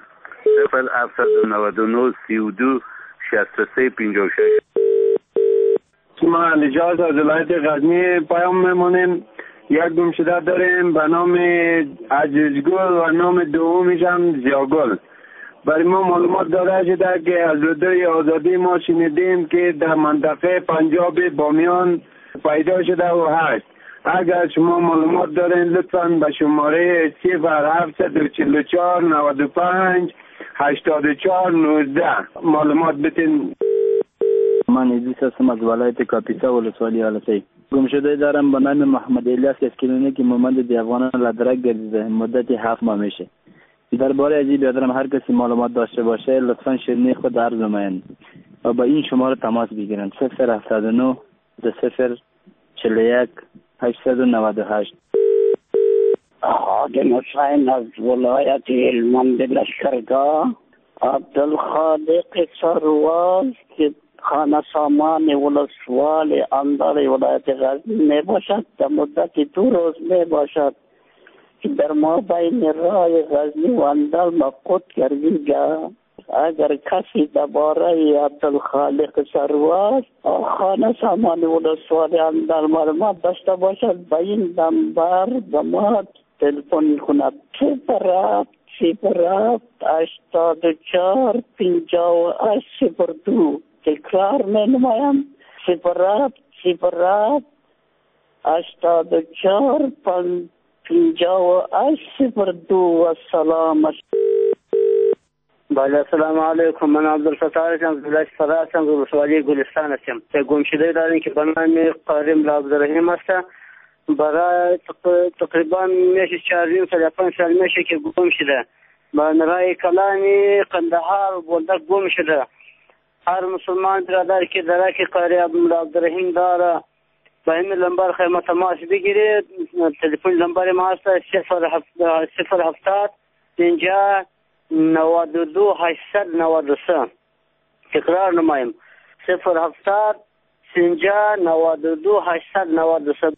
0799 32 63 56. ما نجات از ولایت غزنی پیام میمونیم. یک گمشده داریم به نام عجیزگل و نام دومیش هم زیاگل. برای ما معلومات داده شده که از روزای آزادی ما شنیدیم که در منطقه پنجاب بامیان پیدا شده و هست. اگر شما معلومات دارین لطفاً به شماره 0744 95 84 19 معلومات بتین. من ادریس هستم از ولایت کاپیسا ولسوالی آلتی. گمشده دارم به نام محمد الیاس اسکلونی که مانند دی افغانان لدرک گردیده مدت 7 ماه میشه. درباره از این برادرم هر کسی معلومات داشته باشه لطفاً شیرینی خود عرض نمایند و با این شماره تماس بگیرند 079 041 898. خادم حسین از ولایت هلمند لشکرگاه. عبدالخالق سرواز که خانه سامان ولسوال اندال ولایت غزنی می باشد در مدت 2 روز می باشد که در ما بین راه غزنی و اندال مفقود گردیده. اگر کسی درباره عبدالخالق سرواز خانه سامان ولسوال اندال معلومات داشته باشد به این نمبر به ما تلفن کند 0 84 58 02. تکرار می نمایم 0 84 58 02. و سلام. بله سلام علیکم. من عبدالفتاح هستم، ولایت فرا هستم، ولسوالی گلستان هستم. گمشده داریم که به نام قارم عبدالرحیم است. برای تقریبا میشه 4-5 سال میشه که گم شده. با نرای کلانی قندهار بولدک گم شده. هر مسلمان برادر که درک قاری عبدالرحیم داره با این لمبر خیمه تماس بگیرید. تلفن لمبر ما هست 070 اینجا 92 893. تکرار نمایم 070 اینجا 92 893.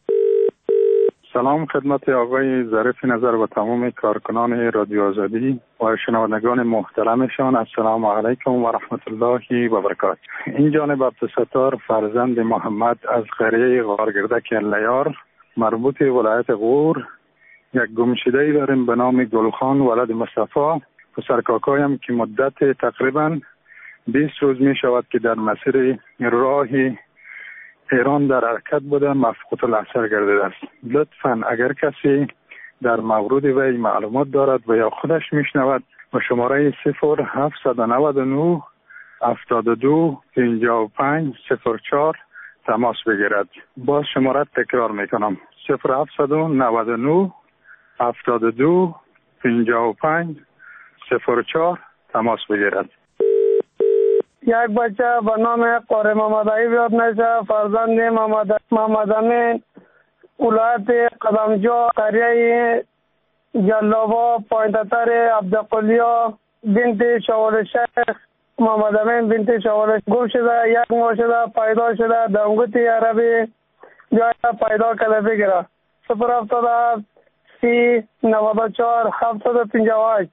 سلام خدمت آقای ظریف نظر و تمام کارکنان رادیو آزادی و شنوندگان محترمشان. السلام علیکم و رحمت الله و برکاته. این جانب عبدالستار فرزند محمد از قریه غارگردک لیار مربوط ولایت غور یک گمشده‌ای داریم به نام گلخان ولد مصطفی. پسرکاکایم که مدت تقریبا 20 روز می شود که در مسیر راه ایران در حرکت بوده، مفقود الاثر گردیده است. لطفاً اگر کسی در مورد وی معلومات دارد و یا خودش میشنود و شماره 0799 72 55 04 تماس بگیرد. باز شماره تکرار میکنم 0799 72 55 04 تماس بگیرد. یک بچه به نام قاری محمد عیب یاد نشه، فرزند محمد امین، ولایت قدمجا، قریه جلابا، پایتتر عبدالقلیا، بنت شوال شیخ. محمد امین بنت شوال گم شده، یک ماه شده پیدا شده. دنگوتی عربی جای پیدا کرده بگیره. 077 30 94 758.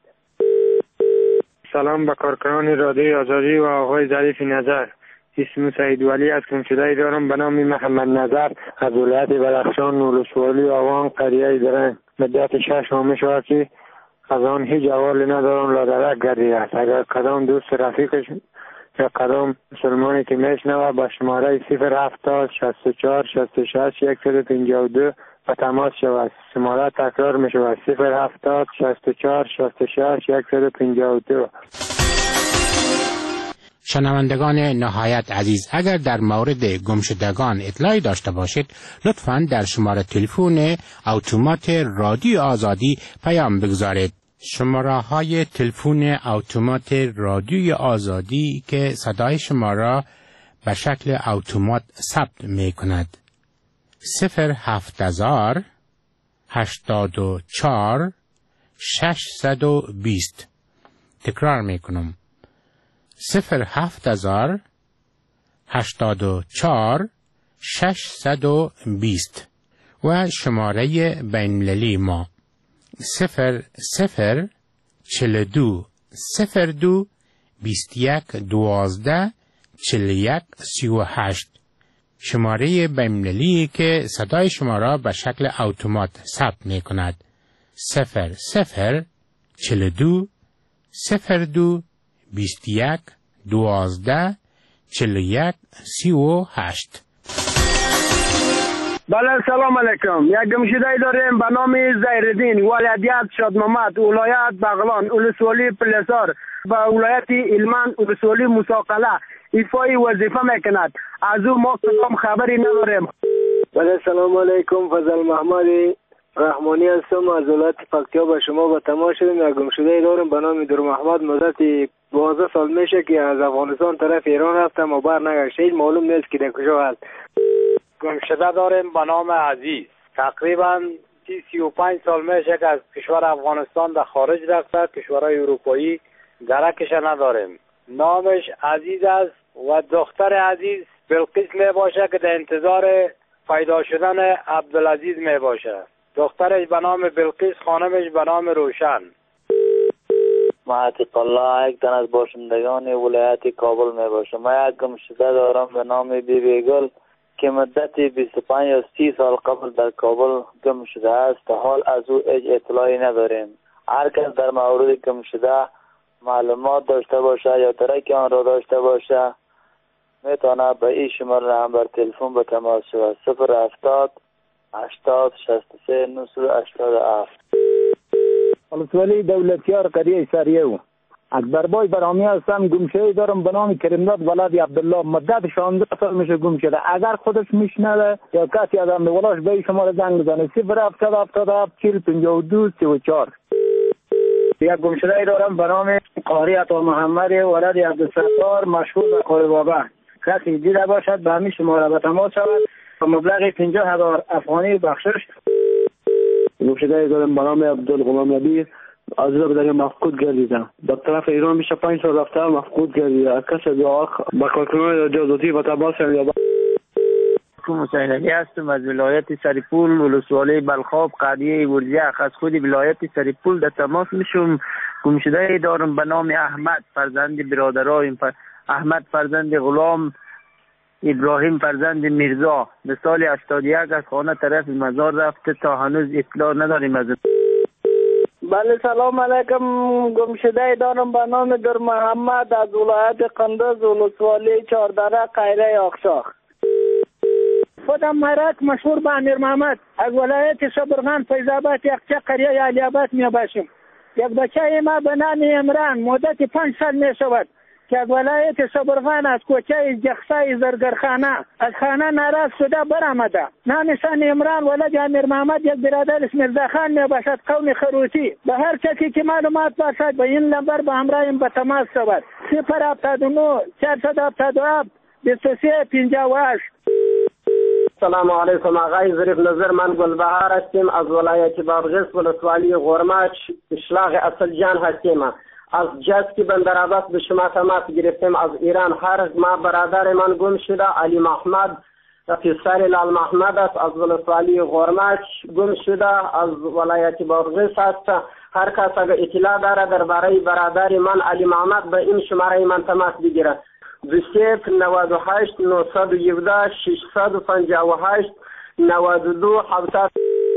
سلام به کارکنان رادیو آزادی و آقای ظریف نظر. اسم سعید ولی از گمشده‌ای دارم به نام محمد نظر از ولایت بدخشان، ولسوالی آوان، قریه درنگ. مدت 6 ماه میشود که از آن هیچ احوالی ندارم، لادرک گردیده است. اگر کدام دوست رفیقش یا کدام مسلمانی که میشنوه با شماره 070 64 66 152 و تماس شود. شماره تکرار می شود 070 64 66 152. شنوندگان نهایت عزیز، اگر در مورد گمشدگان اطلاعی داشته باشید لطفاً در شماره تلفن اتومات رادیو آزادی پیام بگذارید. شماره های تلفن اتومات رادیوی آزادی که صدای شما را به شکل اتومات ثبت می کند 070 84 620. تکرار می کنم 070 84 620 و شماره بین‌المللی ما 00 42 02 21 12 41 38. شماره بین‌المللی که صدای شما را به شکل اتومات ثبت می کند 00 42 02 21 12 41 38. بله سلام علیکم. یک گمشده‌ای داریم به نام زهیرالدین، ولایت شادمحمد، ولایت بغلان، ولسوالی پلسار و ولایت هلمند، ولسوالی موسی-قلعه ایفای وظیفه میکند. از او ما کدام خبری نداریم. بله سلام علیکم. فضل محمد رحمانی هستم از ولایت پکتیا. به شما با تماس شدیم. یک گمشده‌ای داریم به نام در محمد، مدت 12 سال میشه که از افغانستان طرف ایران رفتم و بر نگشته. هیچ معلوم نیست که در کجا هست. گمشده داریم به نام عزیز. تقریبا 35 سال میشه که از کشور افغانستان در خارج رفته. کشورهای اروپایی درکش نداریم. نامش عزیز است و دختر عزیز بلقیس می باشه که در انتظار پیدا شدن عبدالعزیز می باشه. دخترش به نام بلقیس، خانمش به نام روشن. معتق الله یک تن از باشندگان ولایت کابل می باشه. من یک گمشده دارم به نام بیبی گل که مدت 25 یا 30 سال قبل در کابل گم شده است. حال از او هیچ اطلاعی نداریم. هر کس در مورد گم شده معلومات داشته باشه یا درک آن را داشته باشه میتونه به این شماره نمبر تلفن به تماس شود 070 80 63 987. ولسوالی دولتیار قریه سریو اکبربای برامی هستم. گمشده دارم به نام کریمداد ولد عبدالله. مدت 16 سال میشه گم شده. اگر خودش میشنوه یا کسی از امولاش به شما زنگ بزنه 07777 4052 34. یک گمشده ای دارم به نام قاری عطا محمد ولد عبدالستار مشهور به قاری بابا. کسی دیده باشد به همین شماره به تماس شود با مبلغ 50,000 افغانی بخشش. گمشده ای دارم به نام عبدالغلام نبی از را به دریا مفقود گردیدم. در طرف ایران میشه 5 سال رفته مفقود گردیده. کسی دعا با کارکنان رادیو آزادی و تماس شود. حسین علی هستم از ولایت سریپول ولسوالی بلخاب قریه ورزیه. از خود ولایت سریپول در تماس میشم. گمشده ای دارم به نام احمد فرزند برادرایم احمد فرزند غلام ابراهیم فرزند میرزا به سال 81 از خانه طرف مزار رفته تا هنوز اطلاع نداریم از. بله سلام علیکم. گمشده دارم به نام در محمد از ولایت قندوز ولسوالی چهاردره قیره آخشاخ. خودم مرک مشهور به امیر محمد از ولایت شبرغان فیض‌آباد یخچه قریه علی آباد می باشم. یک بچه ما به نام عمران مدت 5 سال می شود که از ولایت شبرغان از کوچه جخصای زرگرخانه از خانه ناراض شده برآمده. نامشان عمران ولد امیر محمد یک برادر اسم میرزا خان می باشد قوم خروتی. به هر کسی که معلومات باشد به این نمبر به همراهیم به تماس شود 079 477 2358. سلام علیکم آقای ظریف نظر. من گلبهار هستیم از ولایت بادغیس ولسوالی غرماچ اشلاق اصل جان هستیم. از جسکی بندرعباس به شما تماس گرفتیم از ایران. هر ما برادر من گم شده علی محمد پسر لال محمد است از ولسوالی غرماچ گم شده از ولایت بادغیس است. هر کس اگر اطلاع داره درباره برادر من علی محمد به این شماره من تماس بگیره 298 917 658 92 70.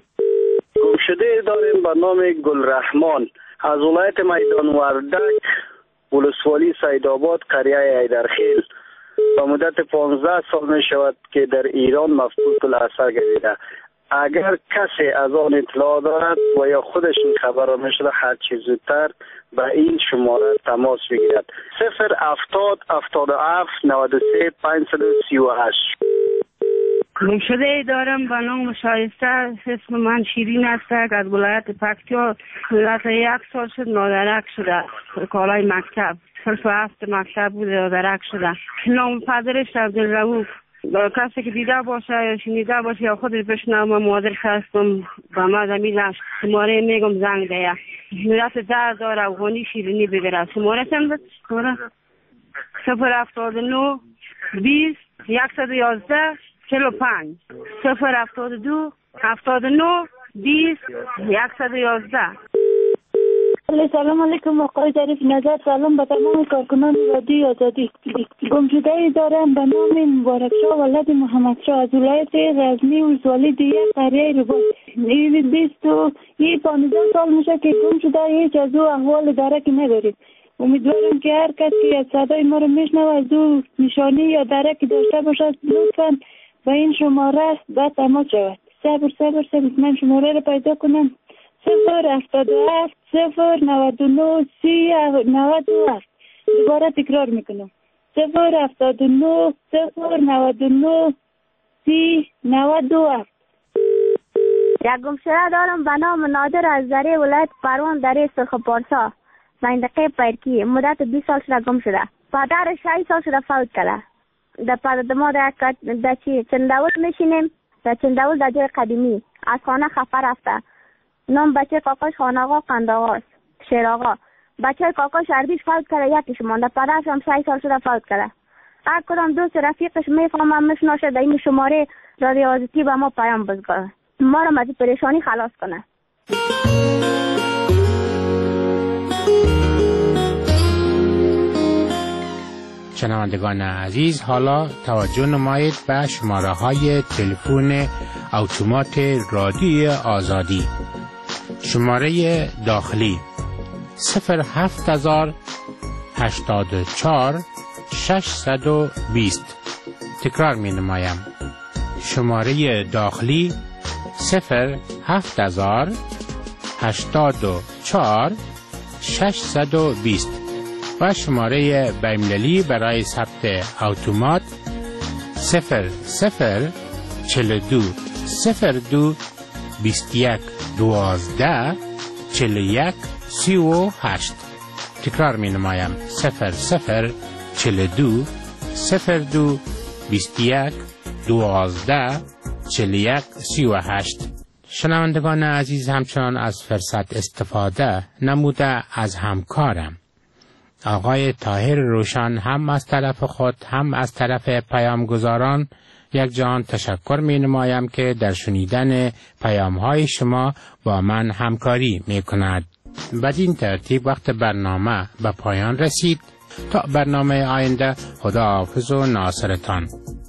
گمشده داریم به نام گلرحمان از ولایت میدان وردک ولسوالی سیدآباد قریه ایدرخیل. با مدت 15 سال می شود که در ایران مفقود الاثر گردیده. اگر کسی از آن اطلاع دارد و یا خودش این خبر را میشده هر چیز زودتر به این شماره تماس بگیرد 070 77 93 538. گمشده ای دارم به نام شایسته. اسم من شیرین است از ولایت پکتیا. از 1 سال شد نادرک شده. کالای مکتب صرف 7 مکتب بود نادرک شده. نام پدرش عبدالرؤوف. کسی که دیده باشه یا شنیده باشه یا خودش بشنوه مادر هستم با ما زمین شماره میگم زنگ ده مدت درد داره افغانی شیرینی بگیره. شماره چند بود؟ 079 20 111 45 072 79 20 111. سلام علیکم آقای ظریف نظر. سلام به تمام کارکنان رادیو آزادی. گمشده ای دارم به نام مبارک شاه ولد محمد شاه از ولایت غزنی ولسوالی دیگه قریه رباط. 15 سال میشه که گم شده. هیچ از او احوال درکی نداریم. امیدوارم که هر کس که از صدای ما رو میشنوه از او نشانی یا درکی داشته باشد لطفا به این شماره به تماس شود. صبر من شماره رو پیدا کنم. 077 099 3097. دوباره تکرار میکنم 079 099 3097. یک گمشده دارم به نام نادر از دره ولایت پروان دره سرخ پارسا منطقه پیرکی. مدت 20 سال شده گم شده. پدرش 6 سال شده فوت کرده. در پدر ما در چنداول میشینیم. در چنداول در جای قدیمی از خانه خفه رفته. نام بچه کاکاش خان آقا قند آقاست شیر آقا. بچه کاکاش عربیش فوت کرده یکیش مانده. پدرش هم 6 سال شده فوت کرده. هر کدام دوست رفیقش میفهمم میشناسه در این شماره رادیو آزادی به ما پیام بزنه ما را از پریشانی خلاص کنه. شنوندگان عزیز حالا توجه نمایید به شماره های تلفن اتومات رادیو آزادی. شماره داخلی 07084 620. تکرار می نمایم. شماره داخلی 07084 620. و شماره بین‌المللی برای ثبت اتومات 0042 02 21 12 41 38. تکرار می نمایم 0042 02 21 12 41 38. شنوندگان عزیز، همچنان از فرصت استفاده نموده از همکارم آقای طاهر روشن هم از طرف خود هم از طرف پیامگزاران یک جان تشکر می نمایم که در شنیدن پیام های شما با من همکاری می کند. بدین ترتیب وقت برنامه به پایان رسید. تا برنامه آینده، خدا حافظ و ناصرتان.